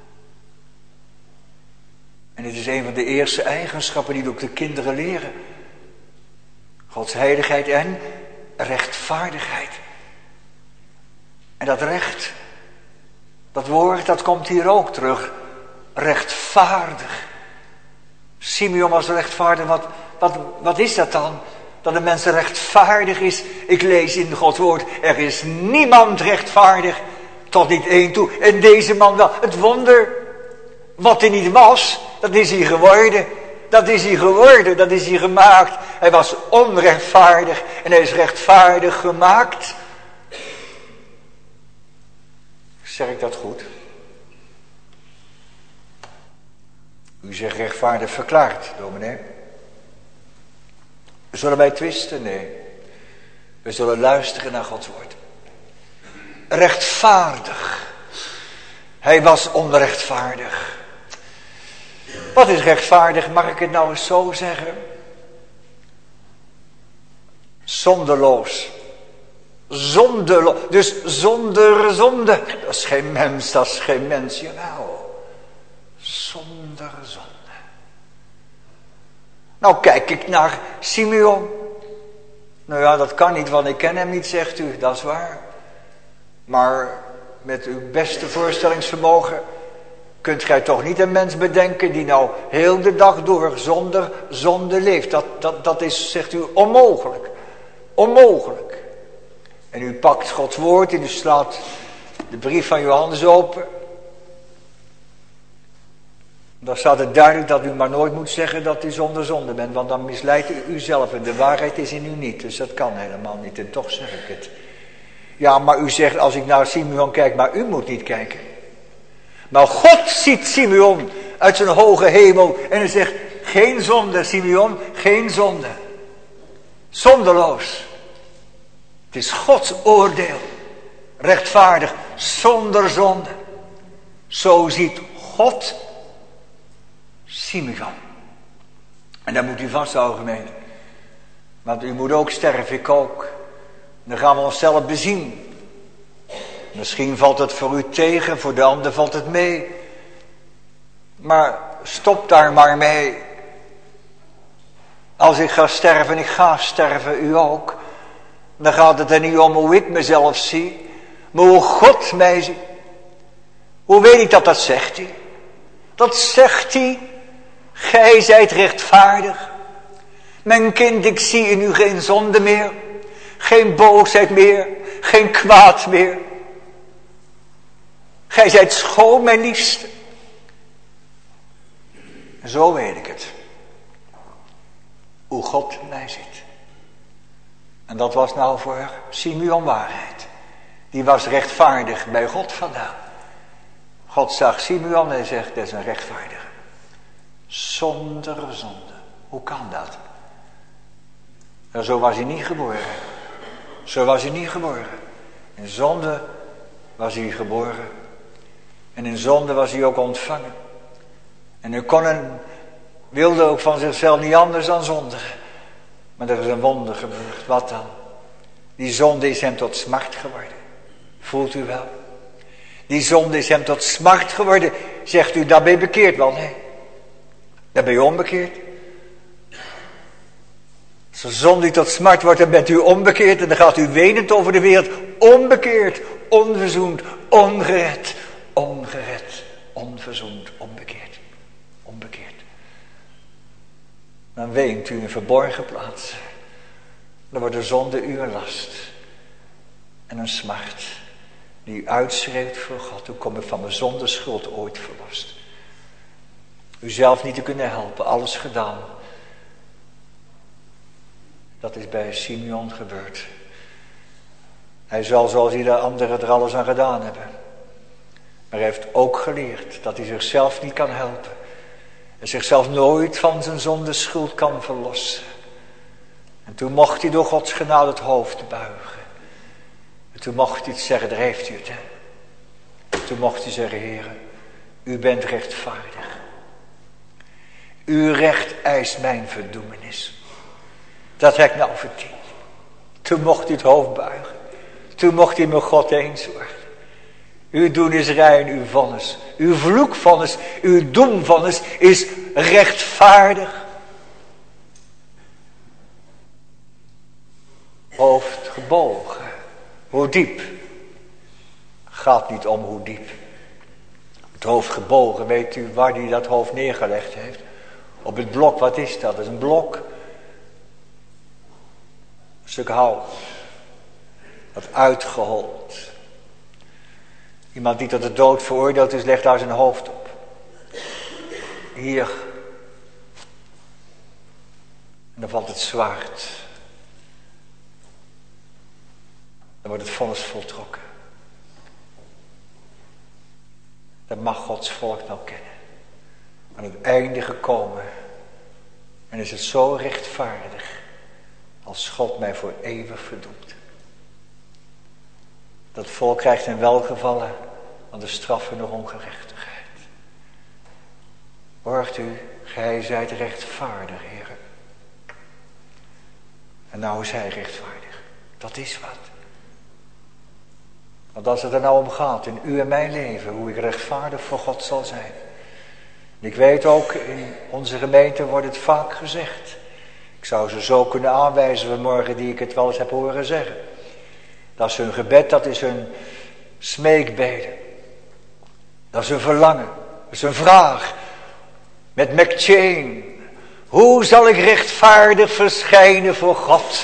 En het is een van de eerste eigenschappen die we ook de kinderen leren. Gods heiligheid en rechtvaardigheid. En dat recht, dat woord, dat komt hier ook terug. Rechtvaardig. Simeon was rechtvaardig. Wat, wat, wat is dat dan? Dat een mens rechtvaardig is. Ik lees in Gods woord, er is niemand rechtvaardig, tot niet één toe. En deze man wel. Het wonder, wat hij niet was, dat is hij geworden. Dat is hij geworden, dat is hij gemaakt. Hij was onrechtvaardig en hij is rechtvaardig gemaakt. Zeg ik dat goed? U zegt rechtvaardig verklaard, dominee. Zullen wij twisten? Nee. We zullen luisteren naar Gods woord. Rechtvaardig. Hij was onrechtvaardig. Wat is rechtvaardig? Mag ik het nou eens zo zeggen? Zonderloos. Zonderloos. Dus zonder zonde. Dat is geen mens, dat is geen mens. Jawel. Zonder zonde. Nou kijk ik naar Simeon. Nou ja, dat kan niet, want ik ken hem niet, zegt u. Dat is waar. Maar met uw beste voorstellingsvermogen kunt gij toch niet een mens bedenken die nou heel de dag door zonder zonde leeft. Dat, dat, dat is, zegt u, onmogelijk. Onmogelijk. En u pakt Gods woord en u slaat de brief van Johannes open. Dan staat het duidelijk dat u maar nooit moet zeggen dat u zonder zonde bent. Want dan misleidt u uzelf en de waarheid is in u niet. Dus dat kan helemaal niet en toch zeg ik het. Ja, maar u zegt als ik naar Simeon kijk, maar u moet niet kijken. Maar God ziet Simeon uit zijn hoge hemel en hij zegt, geen zonde Simeon, geen zonde. Zonderloos. Het is Gods oordeel. Rechtvaardig, zonder zonde. Zo ziet God Simeon. En dat moet u vasthouden, gemeente. Want u moet ook sterven, ik ook. Dan gaan we onszelf bezien. Misschien valt het voor u tegen, voor de ander valt het mee. Maar stop daar maar mee. Als ik ga sterven, en ik ga sterven, u ook. Dan gaat het er niet om hoe ik mezelf zie. Maar hoe God mij ziet. Hoe weet ik dat? Dat zegt hij. Dat zegt hij. Gij zijt rechtvaardig. Mijn kind, ik zie in u geen zonde meer. Geen boosheid meer. Geen kwaad meer. Gij zijt schoon, mijn liefste. En zo weet ik het. Hoe God mij ziet. En dat was nou voor Simeon waarheid. Die was rechtvaardig bij God vandaan. God zag Simeon en zegt, dat is een rechtvaardige. Zonder zonde. Hoe kan dat? En zo was hij niet geboren. Zo was hij niet geboren. In zonde was hij geboren. En in zonde was hij ook ontvangen. En hij kon en wilde ook van zichzelf niet anders dan zondigen. Maar er is een wonder gebeurd. Wat dan? Die zonde is hem tot smart geworden. Voelt u wel? Die zonde is hem tot smart geworden. Zegt u, daar ben je bekeerd wel? Nee. Daar ben je onbekeerd. Als een zonde die tot smart wordt, dan bent u onbekeerd. En dan gaat u wenend over de wereld. Onbekeerd, onverzoend, ongered. Ongered, onverzoend, onbekeerd. Onbekeerd. Dan weent u in een verborgen plaats. Dan wordt de zonde u een last. En een smart. Die u uitschreeuwt voor God. Hoe kom ik van mijn zondeschuld ooit verlost? U zelf niet te kunnen helpen. Alles gedaan. Dat is bij Simeon gebeurd. Hij zal zoals ieder andere er alles aan gedaan hebben. Maar hij heeft ook geleerd dat hij zichzelf niet kan helpen. En zichzelf nooit van zijn zondeschuld kan verlossen. En toen mocht hij door Gods genade het hoofd buigen. En toen mocht hij het zeggen, daar heeft u het. Hè? Toen mocht hij zeggen, Heere, u bent rechtvaardig. Uw recht eist mijn verdoemenis. Dat heb ik nou verdiend. Toen mocht hij het hoofd buigen. Toen mocht hij met God eens worden. Uw doen is rein, uw vonnis. Uw vloekvonnis, uw doemvonnis is rechtvaardig. Hoofd gebogen. Hoe diep? Gaat niet om hoe diep. Het hoofd gebogen, weet u waar hij dat hoofd neergelegd heeft? Op het blok, wat is dat? Dat is een blok. Een stuk hout. Dat uitgehold. Iemand die tot de dood veroordeeld is, legt daar zijn hoofd op. Hier. En dan valt het zwaard. Dan wordt het vonnis voltrokken. Dat mag Gods volk nou kennen. aan het einde gekomen. En is het zo rechtvaardig als God mij voor eeuwig verdoemt. Dat volk krijgt een welgevallen aan de straf van de ongerechtigheid. Hoort u, gij zijt rechtvaardig, Heer. En nou is hij rechtvaardig. Dat is wat. Want als het er nou om gaat in u en mijn leven, hoe ik rechtvaardig voor God zal zijn. En ik weet ook, in onze gemeente wordt het vaak gezegd. Ik zou ze zo kunnen aanwijzen vanmorgen die ik het wel eens heb horen zeggen. Dat is hun gebed, dat is hun smeekbede. Dat is hun verlangen, dat is hun vraag. Met McChain. Hoe zal ik rechtvaardig verschijnen voor God?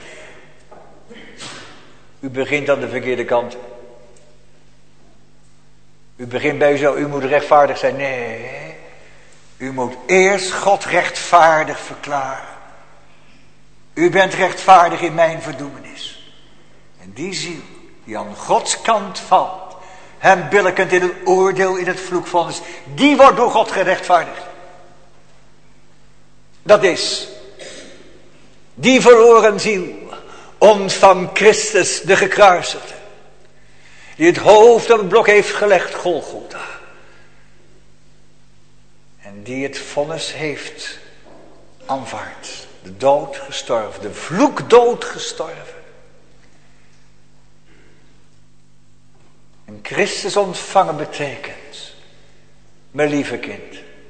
U begint aan de verkeerde kant. U begint bij uzelf, u moet rechtvaardig zijn. Nee, u moet eerst God rechtvaardig verklaren. U bent rechtvaardig in mijn verdoemenis. En die ziel die aan Gods kant valt, hem billijkend in het oordeel, in het vloekvonnis, die wordt door God gerechtvaardigd. Dat is die verloren ziel ontvangt Christus de gekruisigde, die het hoofd op het blok heeft gelegd, Golgotha, en die het vonnis heeft aanvaard, de dood gestorven, de vloekdood gestorven. En Christus ontvangen betekent, mijn lieve kind,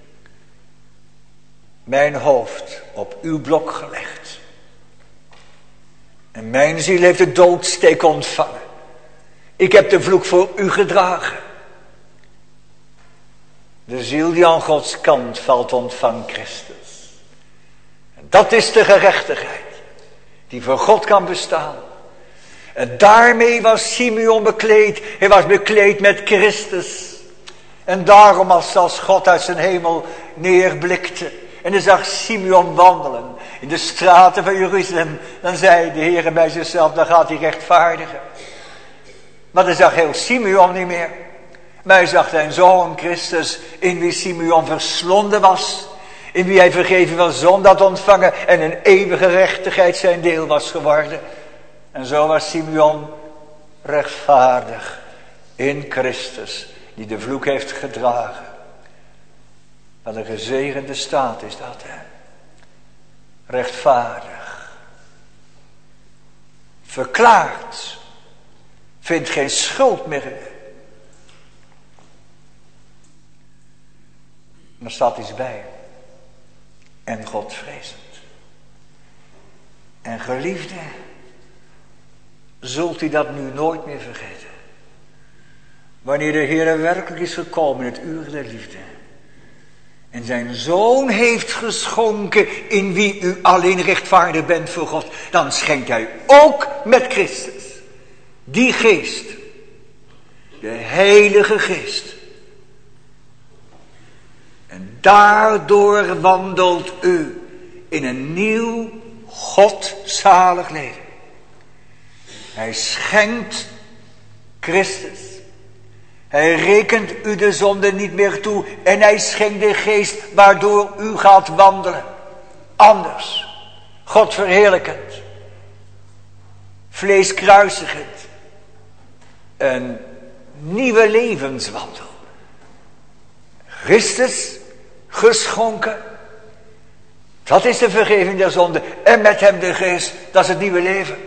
mijn hoofd op uw blok gelegd. En mijn ziel heeft de doodsteek ontvangen. Ik heb de vloek voor u gedragen. De ziel die aan Gods kant valt, ontvangt Christus. En dat is de gerechtigheid die voor God kan bestaan. En daarmee was Simeon bekleed. Hij was bekleed met Christus. En daarom als, als God uit zijn hemel neerblikte en hij zag Simeon wandelen in de straten van Jeruzalem, dan zei de Heer bij zichzelf, dan gaat hij rechtvaardigen. Maar hij zag heel Simeon niet meer. Maar hij zag zijn zoon Christus, in wie Simeon verslonden was, in wie hij vergeven van zonde had ontvangen en een eeuwige rechtigheid zijn deel was geworden. En zo was Simeon rechtvaardig in Christus, die de vloek heeft gedragen. Wat een gezegende staat is dat, hè? Rechtvaardig. Verklaard. Vindt geen schuld meer. Maar staat iets bij. En Godvrezend. En geliefde, zult u dat nu nooit meer vergeten. Wanneer de Heer werkelijk is gekomen in het uur der liefde. En zijn zoon heeft geschonken in wie u alleen rechtvaardig bent voor God. Dan schenkt hij ook met Christus die geest. De Heilige Geest. En daardoor wandelt u in een nieuw godzalig leven. Hij schenkt Christus. Hij rekent u de zonde niet meer toe. En hij schenkt de geest waardoor u gaat wandelen. Anders. God verheerlijkend. Vlees kruisigend. Een nieuwe levenswandel. Christus geschonken. Dat is de vergeving der zonde. En met hem de geest. Dat is het nieuwe leven.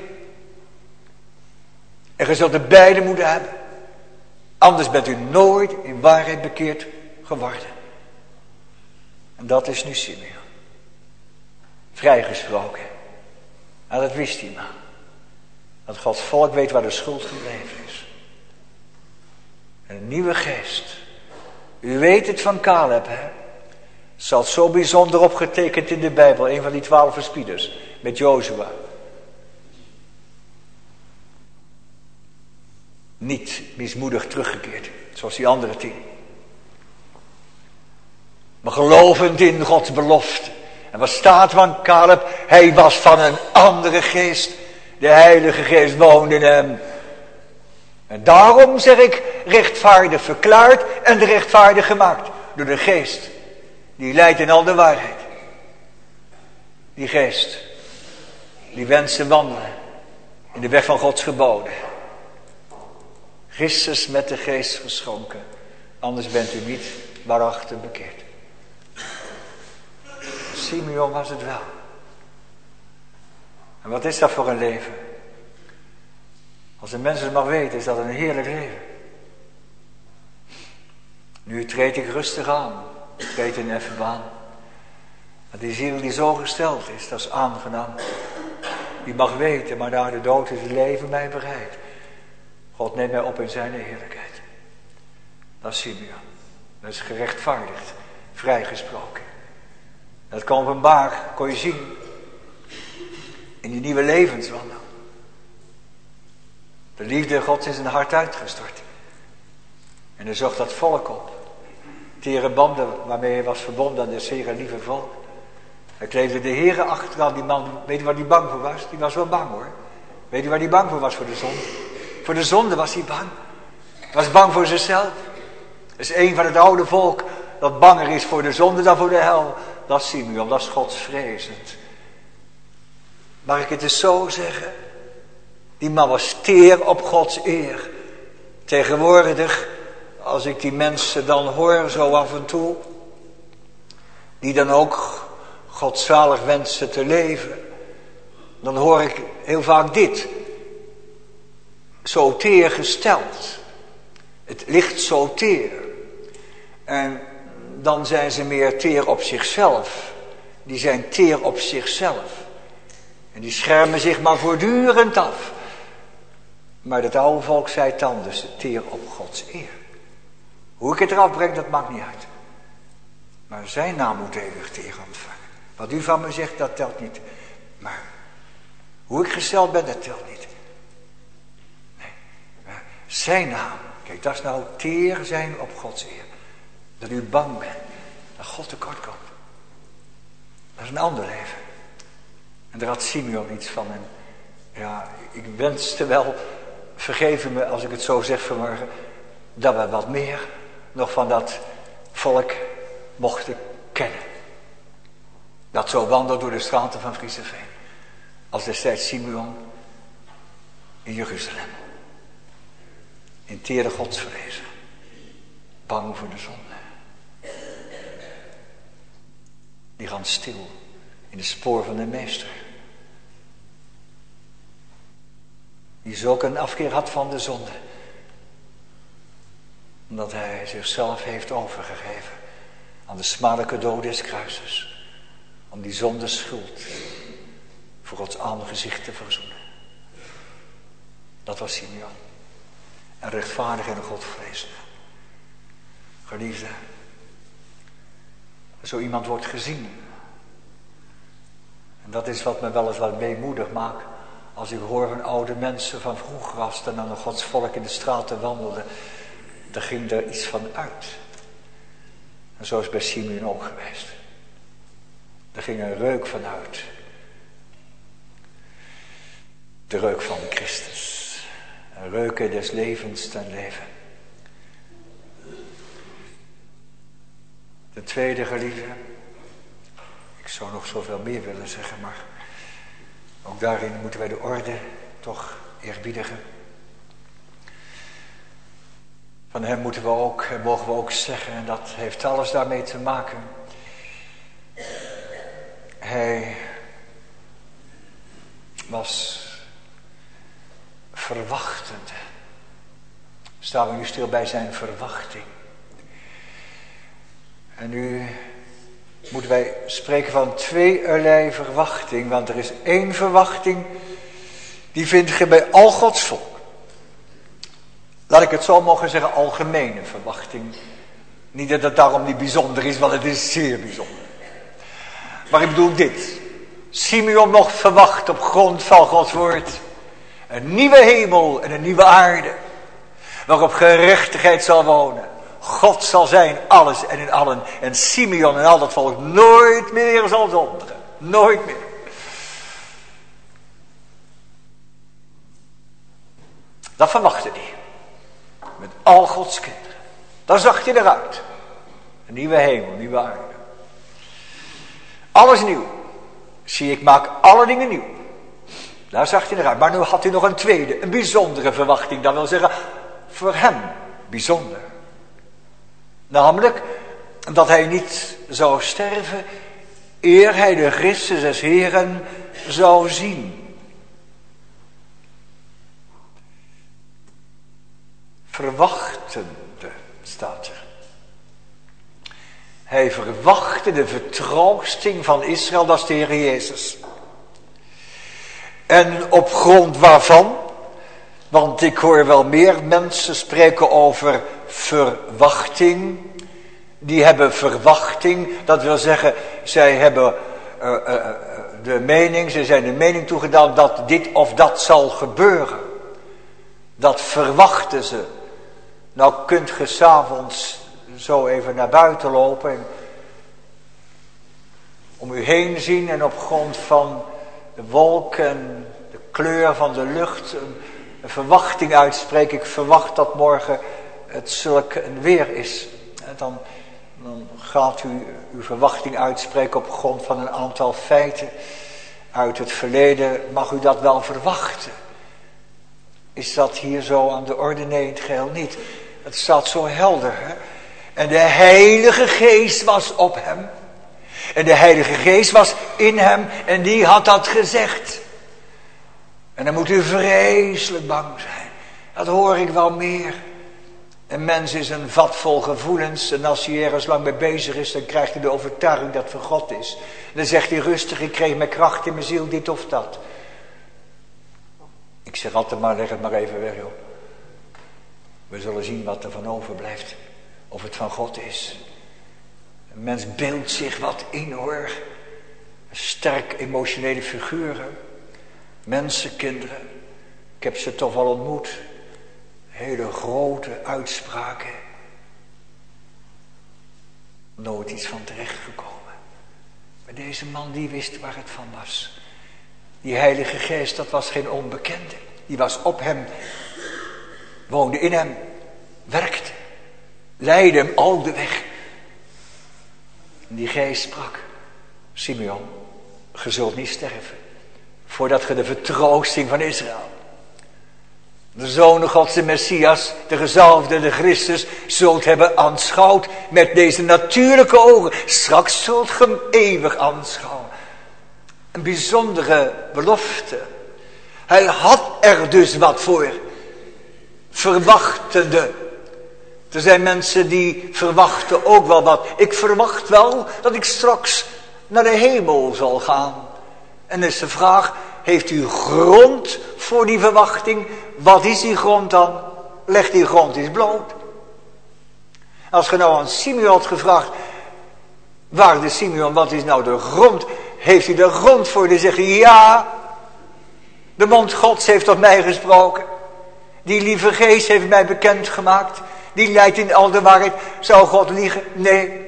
En je zult de beide moeten hebben. Anders bent u nooit in waarheid bekeerd geworden. En dat is nu Simeon. Vrijgesproken. En dat wist hij maar. Dat Gods volk weet waar de schuld gebleven is. Een nieuwe geest. U weet het van Caleb, hè? Staat zo bijzonder opgetekend in de Bijbel. Een van die twaalf verspieders. Met Jozua. Niet mismoedig teruggekeerd. Zoals die andere tien. Maar gelovend in Gods belofte. En wat staat van Caleb? Hij was van een andere geest. De Heilige Geest woonde in hem. En daarom zeg ik rechtvaardig verklaard en rechtvaardig gemaakt. Door de geest Die leidt in al de waarheid. Die geest. Die wensen wandelen. In de weg van Gods geboden. Christus met de geest geschonken. Anders bent u niet waarachtig bekeerd. Simeon was het wel. En wat is dat voor een leven? Als een mens het mag weten, is dat een heerlijk leven. Nu treed ik rustig aan. Treed in even aan. Maar die ziel die zo gesteld is, dat is aangenaam. Die mag weten, maar na de dood is het leven mij bereid. God neemt mij op in zijn heerlijkheid. Dat is Simeon. Dat is gerechtvaardigd. Vrijgesproken. Dat kon openbaar, kon je zien. In die nieuwe levenswandel. De liefde Gods is in zijn hart uitgestort. En hij zocht dat volk op. Tere banden waarmee hij was verbonden aan de zeer lieve volk. Hij kleefde de Heere achteraan. Die man, weet je waar hij bang voor was? Die was wel bang hoor. Weet je waar hij bang voor was? Voor de zonde. Voor de zonde was hij bang. Hij was bang voor zichzelf. Dat is een van het oude volk dat banger is voor de zonde dan voor de hel. Dat is Simeon, dat is godsvrezend. Mag ik het eens zo zeggen? Die man was teer op Gods eer. Tegenwoordig, als ik die mensen dan hoor zo af en toe, die dan ook godzalig wensen te leven, dan hoor ik heel vaak dit. Zo teer gesteld. Het ligt zo teer. En dan zijn ze meer teer op zichzelf. Die zijn teer op zichzelf. En die schermen zich maar voortdurend af. Maar het oude volk zei het anders. Teer op Gods eer. Hoe ik het eraf breng, dat maakt niet uit. Maar zijn naam moet eeuwig teer ontvangen. Wat u van me zegt, dat telt niet. Maar hoe ik gesteld ben, dat telt niet. Nee. Maar zijn naam. Kijk, dat is nou teer zijn op Gods eer. Dat u bang bent. Dat God tekort komt. Dat is een ander leven. En daar had Simeon iets van. En ja, ik wenste wel, vergeef me als ik het zo zeg vanmorgen, dat we wat meer nog van dat volk mochten kennen. Dat zo wandelt door de straten van Frieseveen. Als destijds Simeon in Jeruzalem. In tere godsvrezen. Bang voor de zonde. Die gaan stil in de spoor van de meester. Die zulk een afkeer had van de zonde. Omdat hij zichzelf heeft overgegeven aan de smarelijke dood des kruises. Om die zonde schuld voor Gods aangezicht te verzoenen. Dat was Simeon. En rechtvaardig en godvrezend. Geliefde. Zo iemand wordt gezien. En dat is wat me wel eens wat weemoedig maakt. Als ik hoor van oude mensen van vroeger als dan aan Gods volk in de straten wandelden. Daar ging er iets van uit. En zo is bij Simeon ook geweest. Er ging een reuk van uit. De reuk van Christus. Een reuken des levens ten leven. De tweede geliefde. Ik zou nog zoveel meer willen zeggen, maar ook daarin moeten wij de orde toch eerbiedigen. Van hem moeten we ook, mogen we ook zeggen, en dat heeft alles daarmee te maken. Hij was verwachtend. Staan we nu stil bij zijn verwachting. En nu moeten wij spreken van tweeërlei verwachting. Want er is één verwachting, die vind je bij al Gods volk. Laat ik het zo mogen zeggen, algemene verwachting. Niet dat het daarom niet bijzonder is, want het is zeer bijzonder. Maar ik bedoel dit. Simeon nog verwacht op grond van Gods woord. Een nieuwe hemel en een nieuwe aarde. Waarop gerechtigheid zal wonen. God zal zijn, alles en in allen. En Simeon en al dat volk nooit meer zal zondigen. Nooit meer. Dat verwachtte hij. Met al Gods kinderen. Daar zag hij eruit. Een nieuwe hemel, een nieuwe aarde. alles nieuw. Zie, ik maak alle dingen nieuw. Daar zag hij naar uit. Maar nu had hij nog een tweede, een bijzondere verwachting. Dat wil zeggen, voor hem bijzonder. Namelijk, dat hij niet zou sterven, eer hij de Christus des Heeren zou zien. Verwachtende, staat er. Hij verwachtte de vertroosting van Israël, dat is de Heer Jezus. En op grond waarvan? Want ik hoor wel meer mensen spreken over verwachting. Die hebben verwachting, dat wil zeggen, zij hebben uh, uh, de mening, ze zijn de mening toegedaan dat dit of dat zal gebeuren. Dat verwachten ze. Nou kunt ge 's avonds zo even naar buiten lopen en om u heen zien en op grond van de wolken en de kleur van de lucht een, een verwachting uitspreken. Ik verwacht dat morgen het zulk een weer is. En dan, dan gaat u uw verwachting uitspreken op grond van een aantal feiten uit het verleden. Mag u dat wel verwachten? Is dat hier zo aan de orde? Nee, in het geheel niet. Het staat zo helder, hè? En de Heilige Geest was op hem. En de Heilige Geest was in hem en die had dat gezegd. En dan moet u vreselijk bang zijn. Dat hoor ik wel meer. Een mens is een vat vol gevoelens. En als hij ergens lang mee bezig is, dan krijgt hij de overtuiging dat het van God is. En dan zegt hij rustig, ik kreeg mijn kracht in mijn ziel, dit of dat. Ik zeg altijd maar, leg het maar even weg, joh. We zullen zien wat er van overblijft. Of het van God is. Een mens beeldt zich wat in, hoor. Sterk emotionele figuren. Mensenkinderen. Ik heb ze toch wel ontmoet. Hele grote uitspraken. Nooit iets van terechtgekomen. Maar deze man die wist waar het van was. Die Heilige Geest, dat was geen onbekende. Die was op hem. Woonde in hem. Werkte. Leidde hem al de weg. En die Geest sprak. Simeon, ge zult niet sterven. Voordat ge de vertroosting van Israël. De Zoon Gods, de Messias, de gezalfde, de Christus, zult hebben aanschouwd met deze natuurlijke ogen. Straks zult ge hem eeuwig aanschouwen. Een bijzondere belofte. Hij had er dus wat voor. Verwachtende. Er zijn mensen die verwachten ook wel wat. Ik verwacht wel dat ik straks naar de hemel zal gaan. En dan is de vraag, heeft u grond voor die verwachting? Wat is die grond dan? Leg die grond eens bloot. Als je nou aan Simeon had gevraagd, waarde Simeon, wat is nou de grond? Heeft u de grond voor? Dan zeg je, ja, de mond Gods heeft tot mij gesproken. Die lieve Geest heeft mij bekendgemaakt. Die leidt in al de waarheid. Zou God liegen? Nee.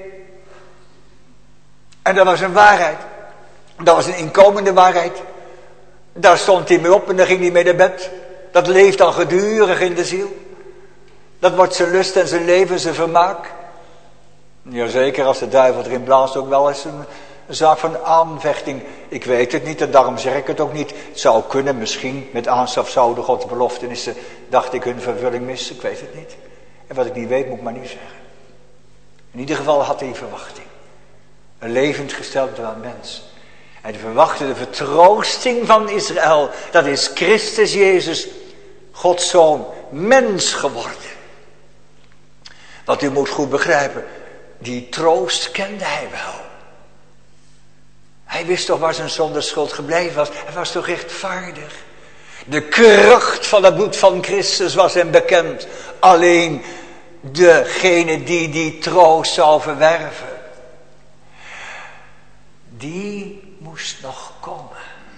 En dat was een waarheid. Dat was een inkomende waarheid. Daar stond hij mee op en dan ging hij mee naar bed. Dat leeft dan gedurig in de ziel. Dat wordt zijn lust en zijn leven, zijn vermaak. Jazeker, als de duivel erin blaast, ook wel eens een, een zaak van aanvechting. Ik weet het niet en daarom zeg ik het ook niet. Het zou kunnen, misschien met aanstaf zouden Gods beloftenissen, dacht ik, hun vervulling missen. Ik weet het niet. En wat ik niet weet, moet ik maar niet zeggen. In ieder geval had hij verwachting. Een levend gesteld door een mens. En hij verwachtte de vertroosting van Israël. Dat is Christus Jezus, Gods Zoon, mens geworden. Want u moet goed begrijpen, die troost kende hij wel. Hij wist toch waar zijn zonder schuld gebleven was. Hij was toch rechtvaardig. De kracht van het bloed van Christus was hem bekend. Alleen degene die die troost zou verwerven, die moest nog komen.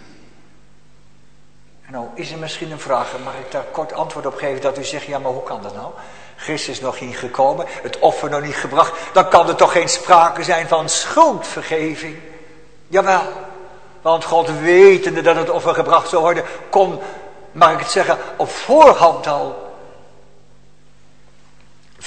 En nou is er misschien een vraag, mag ik daar kort antwoord op geven, dat u zegt, ja maar hoe kan dat nou? Christus is nog niet gekomen, het offer nog niet gebracht, dan kan er toch geen sprake zijn van schuldvergeving? Jawel, want God wetende dat het offer gebracht zou worden, kon, mag ik het zeggen, op voorhand al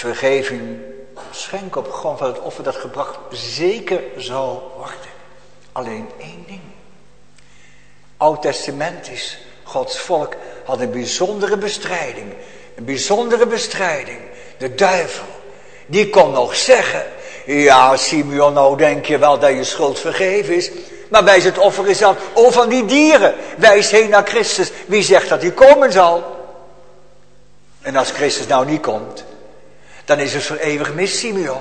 vergeving schenken op grond van het offer dat gebracht zeker zou worden. alleen één ding. Oud-testamentisch, Gods volk had een bijzondere bestrijding. Een bijzondere bestrijding. De duivel. Die kon nog zeggen. Ja, Simeon, nou denk je wel dat je schuld vergeven is. Maar wijs het offer is aan. O, van die dieren. Wijs heen naar Christus. Wie zegt dat hij komen zal? En als Christus nou niet komt. Dan is het voor eeuwig mis, Simeon.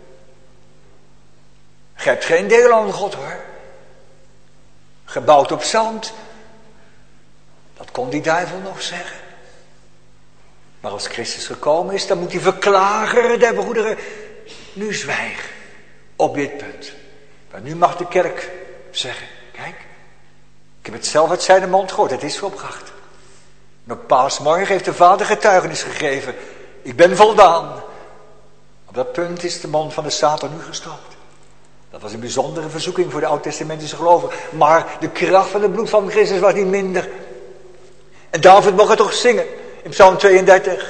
Je hebt geen deel aan God, hoor. Gebouwd op zand. Dat kon die duivel nog zeggen. Maar als Christus gekomen is, dan moet hij verklageren der broederen. Nu zwijg op dit punt. Maar nu mag de kerk zeggen. Kijk, ik heb het zelf uit zijn mond gehoord. Het is volbracht. En op paasmorgen heeft de Vader getuigenis gegeven. Ik ben voldaan. Op dat punt is de mond van de Satan nu gestopt. Dat was een bijzondere verzoeking voor de oud-testamentische gelovigen. Maar de kracht van het bloed van Christus was niet minder. En David mocht het toch zingen in Psalm tweeëndertig.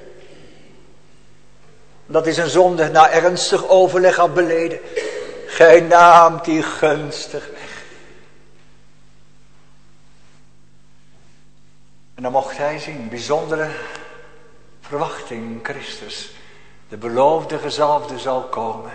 Dat is een zonde na ernstig overleg had beleden. Gij naamt die gunstig weg. En dan mocht hij zien, bijzondere verwachting Christus. De beloofde gezalfde zal komen.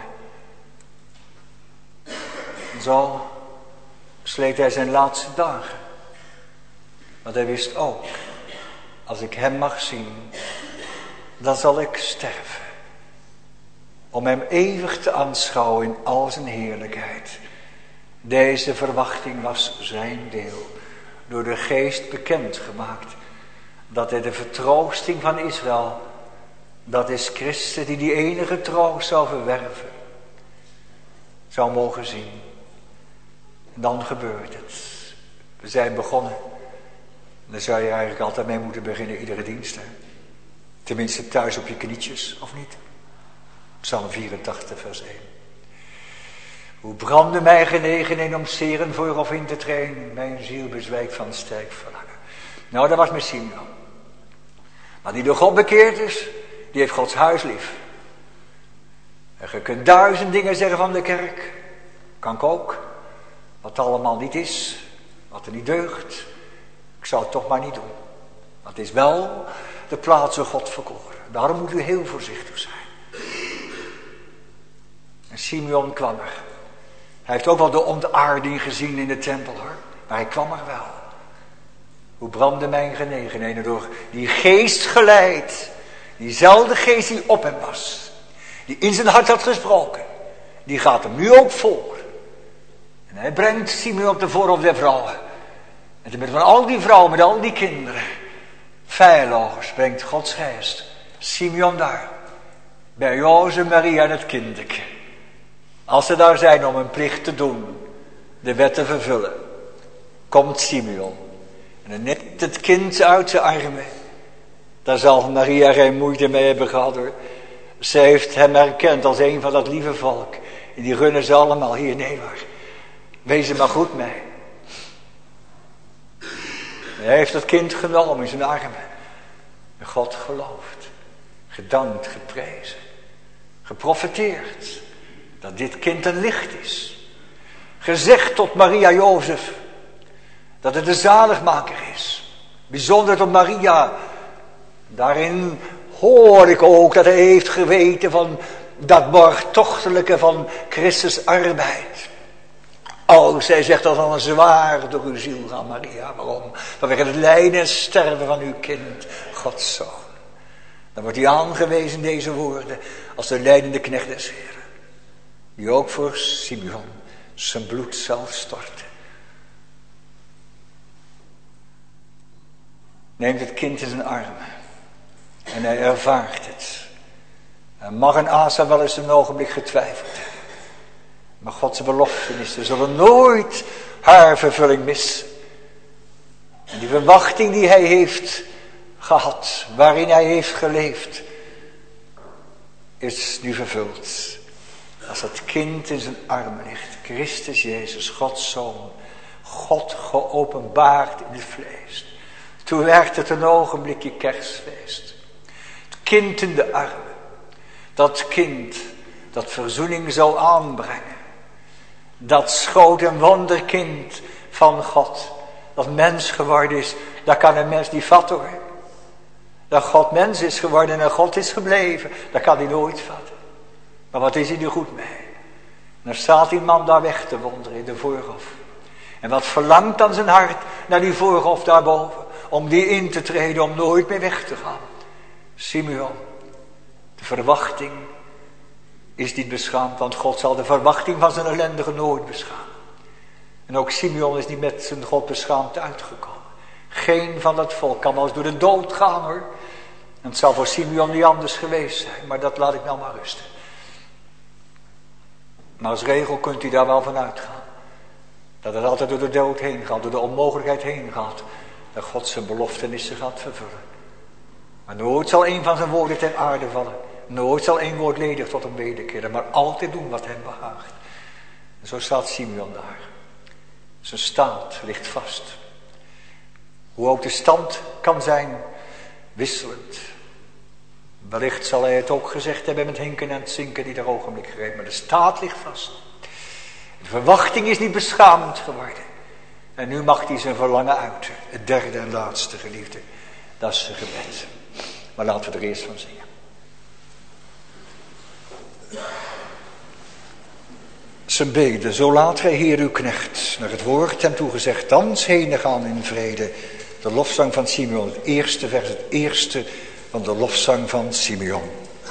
En zo sleet hij zijn laatste dagen. Want hij wist ook, als ik hem mag zien, dan zal ik sterven. Om hem eeuwig te aanschouwen in al zijn heerlijkheid. Deze verwachting was zijn deel. Door de geest bekendgemaakt. Dat hij de vertroosting van Israël. Dat is Christus die die enige troost zou verwerven. Zou mogen zien. Dan gebeurt het. We zijn begonnen. Daar zou je eigenlijk altijd mee moeten beginnen, iedere dienst. Hè? Tenminste thuis op je knietjes, of niet? Psalm vierentachtig, vers één. Hoe brandde mij genegen om zeren voor of in te trainen. Mijn ziel bezwijkt van sterk verlangen. Nou, dat was met Simeon. Maar die door God bekeerd is, die heeft Gods huis lief. En je kunt duizend dingen zeggen van de kerk. Kan ik ook. Wat allemaal niet is. Wat er niet deugt. Ik zou het toch maar niet doen. Want het is wel de plaats door God verkoren. Daarom moet u heel voorzichtig zijn. En Simeon kwam er. Hij heeft ook wel de ontaarding gezien in de tempel, hoor. Maar hij kwam er wel. Hoe brandde mijn genegenheden door die geest geleid. Diezelfde geest die op hem was. Die in zijn hart had gesproken. Die gaat hem nu ook voor. En hij brengt Simeon op de voorhof der vrouwen. En met van al die vrouwen, met al die kinderen. Feilloos brengt Gods geest Simeon daar. Bij Jozef, Maria en het kindertje. Als ze daar zijn om hun plicht te doen. De wet te vervullen. Komt Simeon. En dan neemt het kind uit zijn armen. Daar zal Maria geen moeite mee hebben gehad, hoor. Ze heeft hem herkend als een van dat lieve volk. En die runnen ze allemaal hier. Nee, hoor. Wees er maar goed mee. Hij heeft het kind genomen in zijn armen. En God geloofd. Gedankt, geprezen. Geprofeteerd. Dat dit kind een licht is. Gezegd tot Maria Jozef. Dat het de zaligmaker is. Bijzonder tot Maria. Daarin hoor ik ook dat hij heeft geweten van dat borgtochtelijke van Christus arbeid. Oh, zij zegt dat dan een zwaar door uw ziel gaan, Maria. Waarom? Vanwege het lijden en sterven van uw kind, Gods zoon. Dan wordt hij aangewezen in deze woorden als de lijdende knecht des Heren. Die ook voor Simeon zijn bloed zal storten. Neemt het kind in zijn armen. En hij ervaart het. En mag en Asa wel eens een ogenblik getwijfeld hebben. Maar Gods beloftenissen zullen nooit haar vervulling missen. En die verwachting die hij heeft gehad, waarin hij heeft geleefd, is nu vervuld. Als het kind in zijn armen ligt, Christus Jezus, Gods Zoon, God geopenbaard in het vlees. Toen werd het een ogenblikje kerstfeest. Het kind in de armen. Dat kind dat verzoening zou aanbrengen. Dat schoot en wonderkind van God, dat mens geworden is, dat kan een mens niet vatten hoor. Dat God mens is geworden en God is gebleven, dat kan hij nooit vatten. Maar wat is hij nu goed mee? En dan staat die man daar weg te wonderen in de voorhof. En wat verlangt dan zijn hart naar die voorhof daarboven, om die in te treden, om nooit meer weg te gaan. Simeon, de verwachting is niet beschaamd, want God zal de verwachting van zijn ellendige nooit beschamen. En ook Simeon is niet met zijn God beschaamd uitgekomen. Geen van het volk kan wel eens door de dood gaan hoor. En het zal voor Simeon niet anders geweest zijn, maar dat laat ik nou maar rusten. Maar als regel kunt u daar wel van uitgaan. Dat het altijd door de dood heen gaat, door de onmogelijkheid heen gaat. Dat God zijn beloftenissen gaat vervullen. Maar nooit zal een van zijn woorden ter aarde vallen. Nooit zal één woord ledig tot hem wederkeren, maar altijd doen wat hem behaagt. En zo staat Simeon daar. Zijn staat ligt vast. Hoe ook de stand kan zijn, wisselend. Wellicht zal hij het ook gezegd hebben met hinken en zinken die er ogenblik greep. Maar de staat ligt vast. De verwachting is niet beschaamd geworden. En nu mag hij zijn verlangen uiten. Het derde en laatste geliefde. Dat is zijn gebed. Maar laten we er eerst van zingen. Zijn beden, zo laat gij Heer uw knecht naar het woord hem toegezegd, thans heen gaan in vrede. De lofzang van Simeon, het eerste vers, het eerste van de lofzang van Simeon.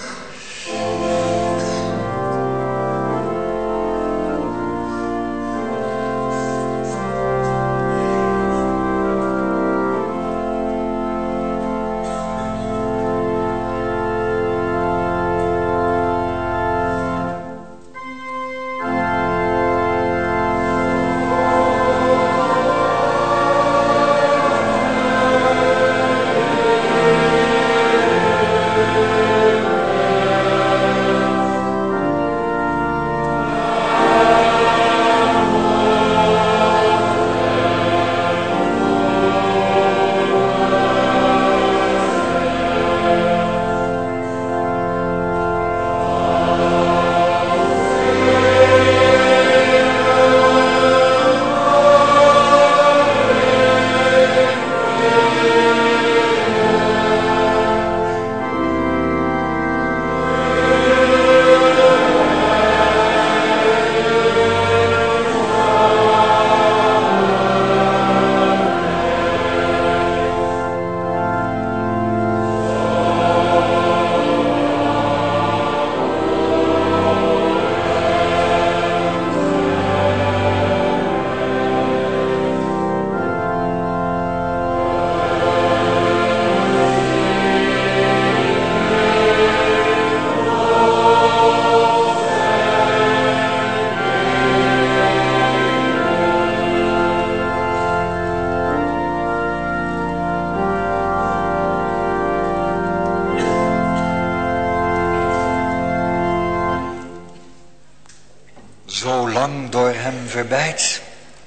Verbeid.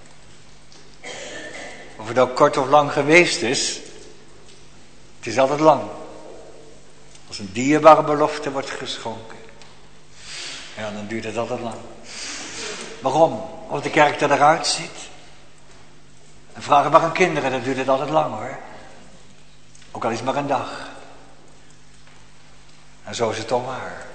Of het ook kort of lang geweest is, het is altijd lang. Als een dierbare belofte wordt geschonken, ja, dan duurt het altijd lang. Waarom? Of de kerk er eruit ziet. En vragen maar aan kinderen, dan duurt het altijd lang hoor. Ook al is het maar een dag. En zo is het toch waar.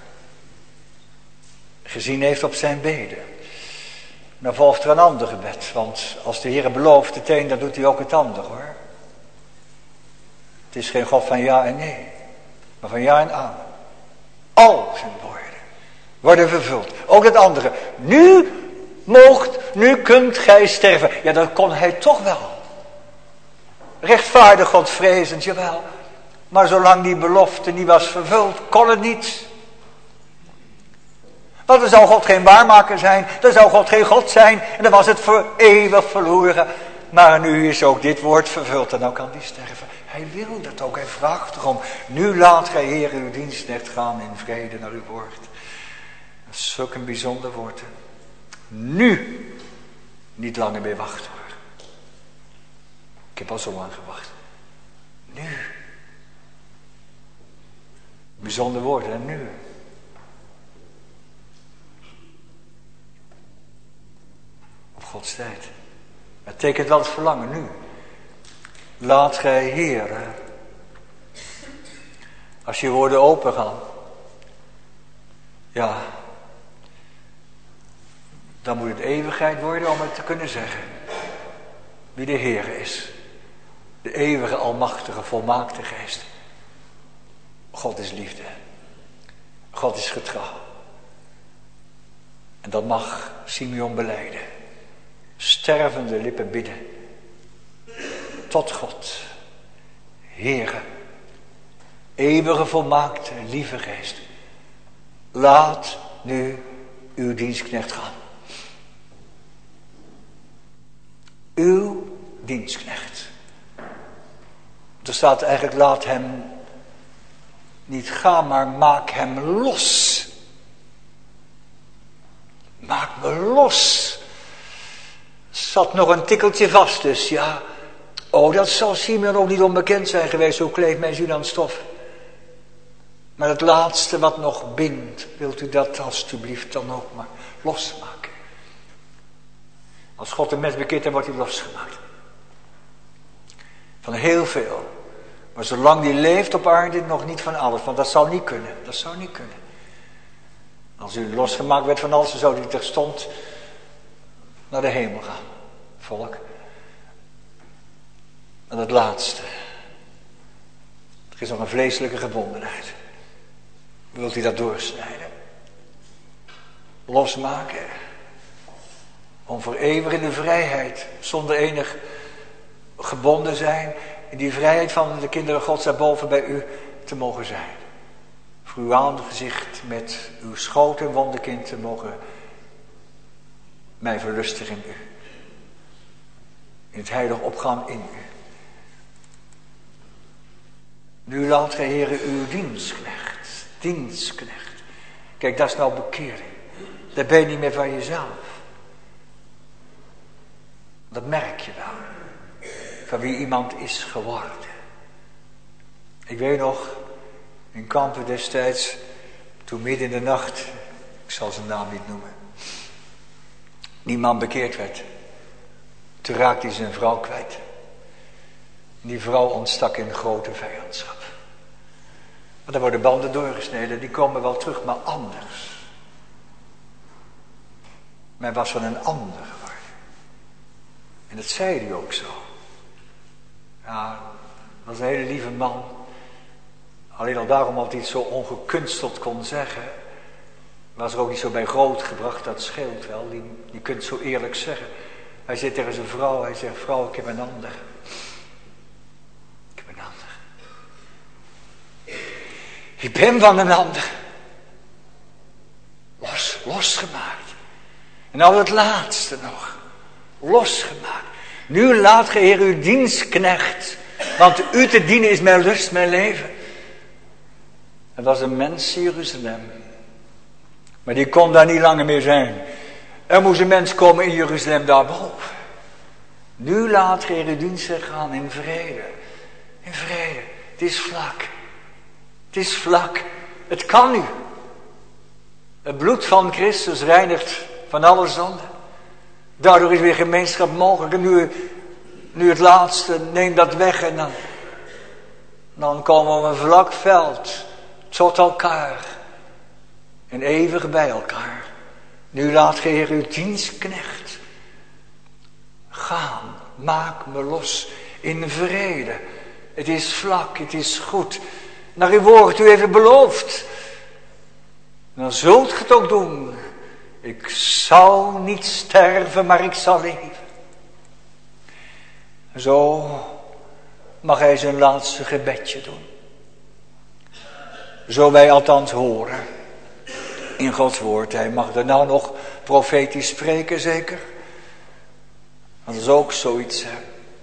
Gezien heeft op zijn beden. Dan volgt er een ander gebed. Want als de Heer belooft het een, dan doet hij ook het ander hoor. Het is geen God van ja en nee. Maar van ja en amen. Al zijn woorden worden vervuld. Ook het andere. Nu moogt, nu kunt gij sterven. Ja, dat kon hij toch wel. Rechtvaardig Godvrezend, jawel. Maar zolang die belofte niet was vervuld, kon het niet. Want dan zou God geen waarmaker zijn. Dan zou God geen God zijn. En dan was het voor eeuwig verloren. Maar nu is ook dit woord vervuld. En nou kan die sterven. Hij wil dat ook. Hij vraagt erom. Nu laat gij Heer uw dienstknecht gaan in vrede naar uw woord. Dat is zulk een bijzonder woord. Nu. Niet langer meer wachten hoor. Ik heb al zo lang gewacht. Nu. Bijzonder woord en nu. Gods tijd. Het betekent wel het verlangen nu. Laat gij, Heere, als je woorden open gaan, ja, dan moet het eeuwigheid worden om het te kunnen zeggen. Wie de Heere is. De eeuwige, almachtige, volmaakte geest. God is liefde. God is getrouw. En dat mag Simeon belijden. Stervende lippen bidden. Tot God. Heere. Eeuwige, volmaakte, lieve geest. Laat nu uw dienstknecht gaan. Uw dienstknecht. Er staat eigenlijk, laat hem niet gaan, maar maak hem los. Maak me los. Zat nog een tikkeltje vast dus, ja. Oh, dat zal Simeon ook niet onbekend zijn geweest, hoe kleeft mijn ziel aan stof. Maar het laatste wat nog bindt, wilt u dat alstublieft dan ook maar losmaken. Als God een mens bekeert, dan wordt hij losgemaakt. Van heel veel. Maar zolang die leeft op aarde, nog niet van alles. Want dat zal niet kunnen. Dat zou niet kunnen. Als u losgemaakt werd van alles, dan zou hij terstond naar de hemel gaan. Volk. En het laatste. Er is nog een vleeselijke gebondenheid. Wilt u dat doorsnijden? Losmaken. Om voor eeuwig in de vrijheid, zonder enig gebonden zijn, in die vrijheid van de kinderen Gods daarboven bij u te mogen zijn. Voor uw aangezicht met uw schoot en wonderkind te mogen mij verlustigen in u. In het heilig opgaan in u. Nu laat gij, Heere, uw dienstknecht, dienstknecht. Kijk, dat is nou bekering. Dat ben je niet meer van jezelf. Dat merk je wel. Van wie iemand is geworden. Ik weet nog, in Kampen destijds, toen midden in de nacht, ik zal zijn naam niet noemen, die man bekeerd werd. Toen raakte hij zijn vrouw kwijt. Die vrouw ontstak in grote vijandschap. Want dan worden banden doorgesneden, die komen wel terug, maar anders. Men was van een ander geworden. En dat zei hij ook zo. Ja, dat was een hele lieve man. Alleen al daarom dat hij het zo ongekunsteld kon zeggen. Was er ook niet zo bij groot gebracht, dat scheelt wel. Je, je kunt zo eerlijk zeggen. Hij zit tegen zijn vrouw, hij zegt, vrouw, ik heb een ander. Ik heb een ander. Ik ben van een ander. Los, losgemaakt. En nou het laatste nog. Losgemaakt. Nu laat ge, Heer, uw dienstknecht. Want u te dienen is mijn lust, mijn leven. Het was een mens in Jeruzalem. Maar die kon daar niet langer meer zijn. Er moest een mens komen in Jeruzalem daarboven. Nu laat ge, Heer, uw dienstknecht gaan in vrede. In vrede. Het is vlak. Het is vlak. Het kan nu. Het bloed van Christus reinigt van alle zonde. Daardoor is weer gemeenschap mogelijk. En nu, nu het laatste, neem dat weg en dan, dan komen we op een vlak veld tot elkaar. En eeuwig bij elkaar. Nu laat ge, Heer, uw dienstknecht gaan. Maak me los in vrede. Het is vlak, het is goed. Naar uw woord, u heeft het beloofd. Dan zult ge het ook doen. Ik zal niet sterven, maar ik zal leven. Zo mag hij zijn laatste gebedje doen. Zo wij althans horen. In Gods woord. Hij mag er nou nog profetisch spreken, zeker. Dat is ook zoiets. Hè.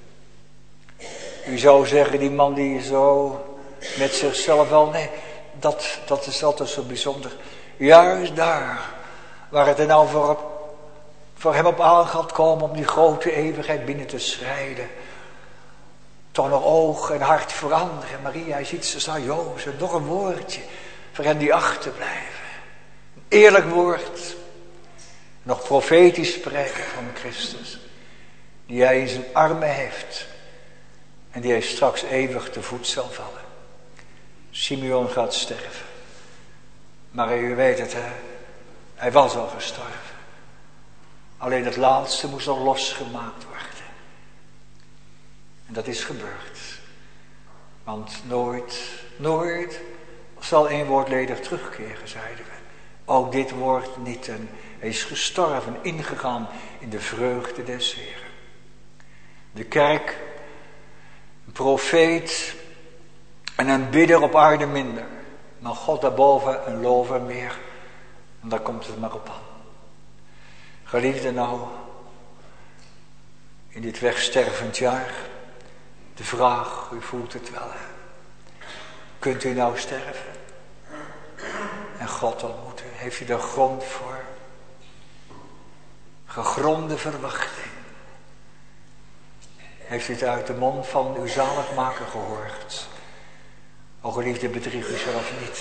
U zou zeggen, die man die zo met zichzelf wel... Nee, dat, dat is altijd zo bijzonder. Juist daar... waar het er nou voor, voor hem op aan gaat komen om die grote eeuwigheid binnen te schrijden. Toch nog oog en hart veranderen. Maria, hij ziet ze staan, Jozef, nog een woordje voor hen die achterblijven. Een eerlijk woord. nog profetisch spreken van Christus, die hij in zijn armen heeft en die hij straks eeuwig te voet zal vallen. Simeon gaat sterven. Maar u weet het, hè? Hij was al gestorven. Alleen het laatste moest al losgemaakt worden. En dat is gebeurd. Want nooit, nooit zal één woord ledig terugkeren, zeiden we. Ook dit woord niet. En hij is gestorven, ingegaan in de vreugde des Heren. De kerk, een profeet en een bidder op aarde minder. Maar God daarboven een lover meer. En daar komt het maar op aan. Geliefde nou, in dit wegstervend jaar, de vraag, u voelt het wel, hè? Kunt u nou sterven? En God ontmoeten, heeft u daar grond voor? Gegronde verwachting. Heeft u het uit de mond van uw zaligmaker gehoord? O geliefde, bedrieg u zelf niet.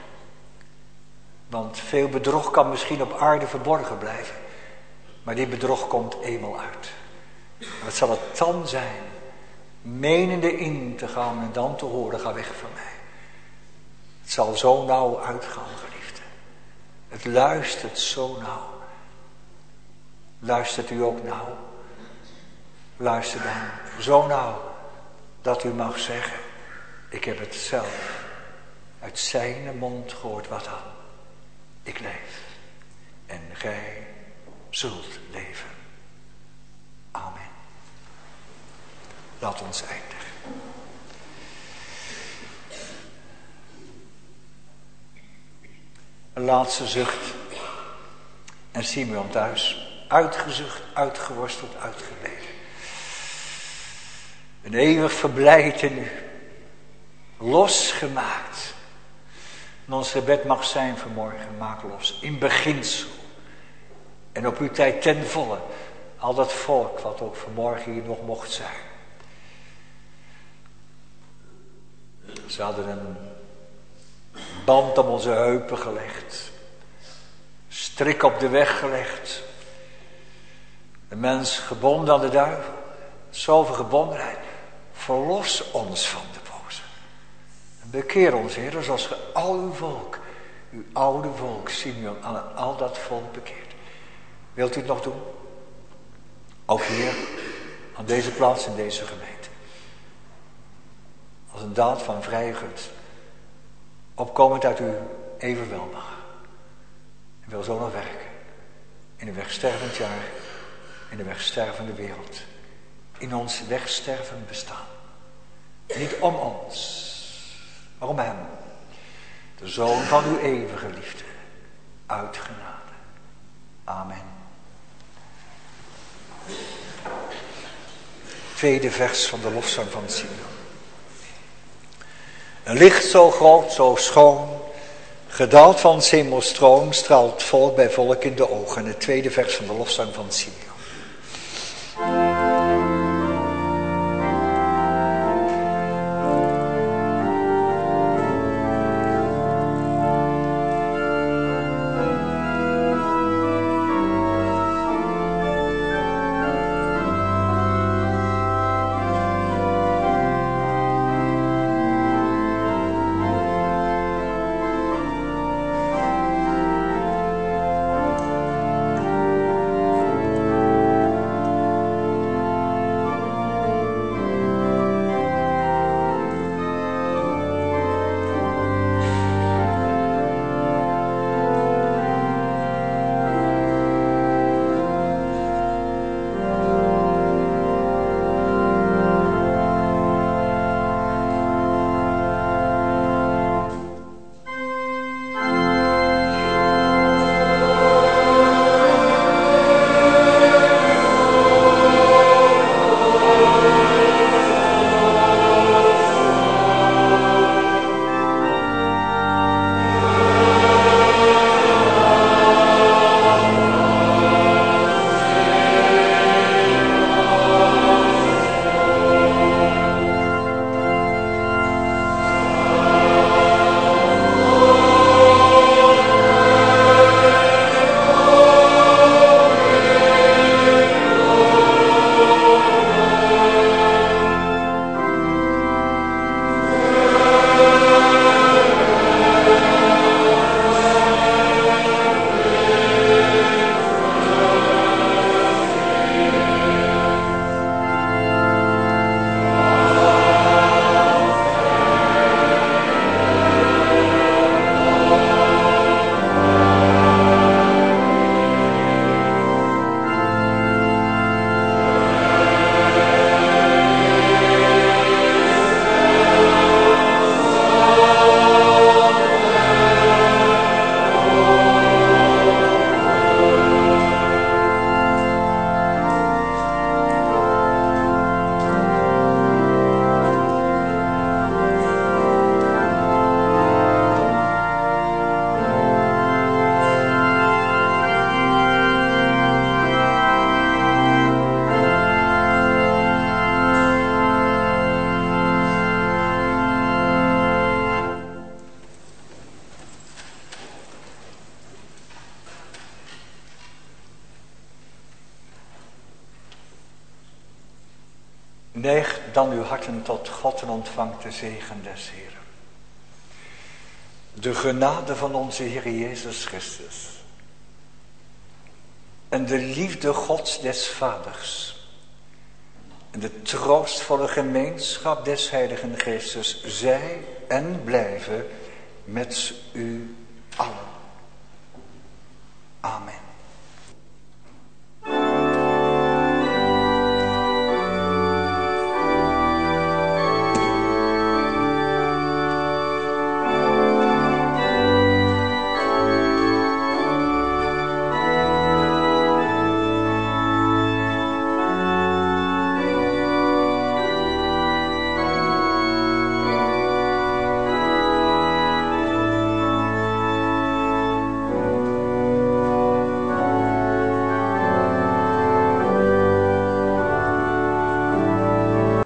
Want veel bedrog kan misschien op aarde verborgen blijven. Maar dit bedrog komt eenmaal uit. En wat zal het dan zijn? Menende in te gaan en dan te horen, ga weg van mij. Het zal zo nauw uitgaan, geliefde. Het luistert zo nauw. Luistert u ook nauw? Luister dan zo nauw dat u mag zeggen, ik heb het zelf uit zijn mond gehoord. Wat dan? Ik leef en gij zult leven. Amen. Laat ons eindigen. Een laatste zucht. En Simeon thuis. Uitgezucht, uitgeworsteld, uitgebeden. Een eeuwig verblijt in u. Losgemaakt. En ons gebed mag zijn vanmorgen. Maak los. In beginsel. En op uw tijd ten volle. Al dat volk wat ook vanmorgen hier nog mocht zijn. Ze hadden een band om onze heupen gelegd. Strik op de weg gelegd. De mens gebonden aan de duivel. Zoveel gebondenheid. Verlos ons van de boze. En bekeer ons, Heer, zoals ge al uw volk, uw oude volk, Simeon, aan al dat volk bekeert. Wilt u het nog doen? Ook hier, aan deze plaats in deze gemeente. Als een daad van vrije gunst. Opkomend uit uw evenwel mag. En wil zo nog werken. In een wegstervend jaar. In de wegstervende wereld. In ons wegstervend bestaan. Niet om ons. Maar om hem. De Zoon van uw eeuwige liefde. Uit genade. Amen. Tweede vers van de lofzang van Simeon. Een licht zo groot, zo schoon, gedaald van 's hemels troon, straalt volk bij volk in de ogen. Het tweede vers van de lofzang van Simeon. Neig dan uw harten tot God en ontvangt de zegen des Heeren. De genade van onze Heer Jezus Christus en de liefde Gods des Vaders en de troostvolle gemeenschap des Heiligen Geestes zij en blijven met u allen. Amen.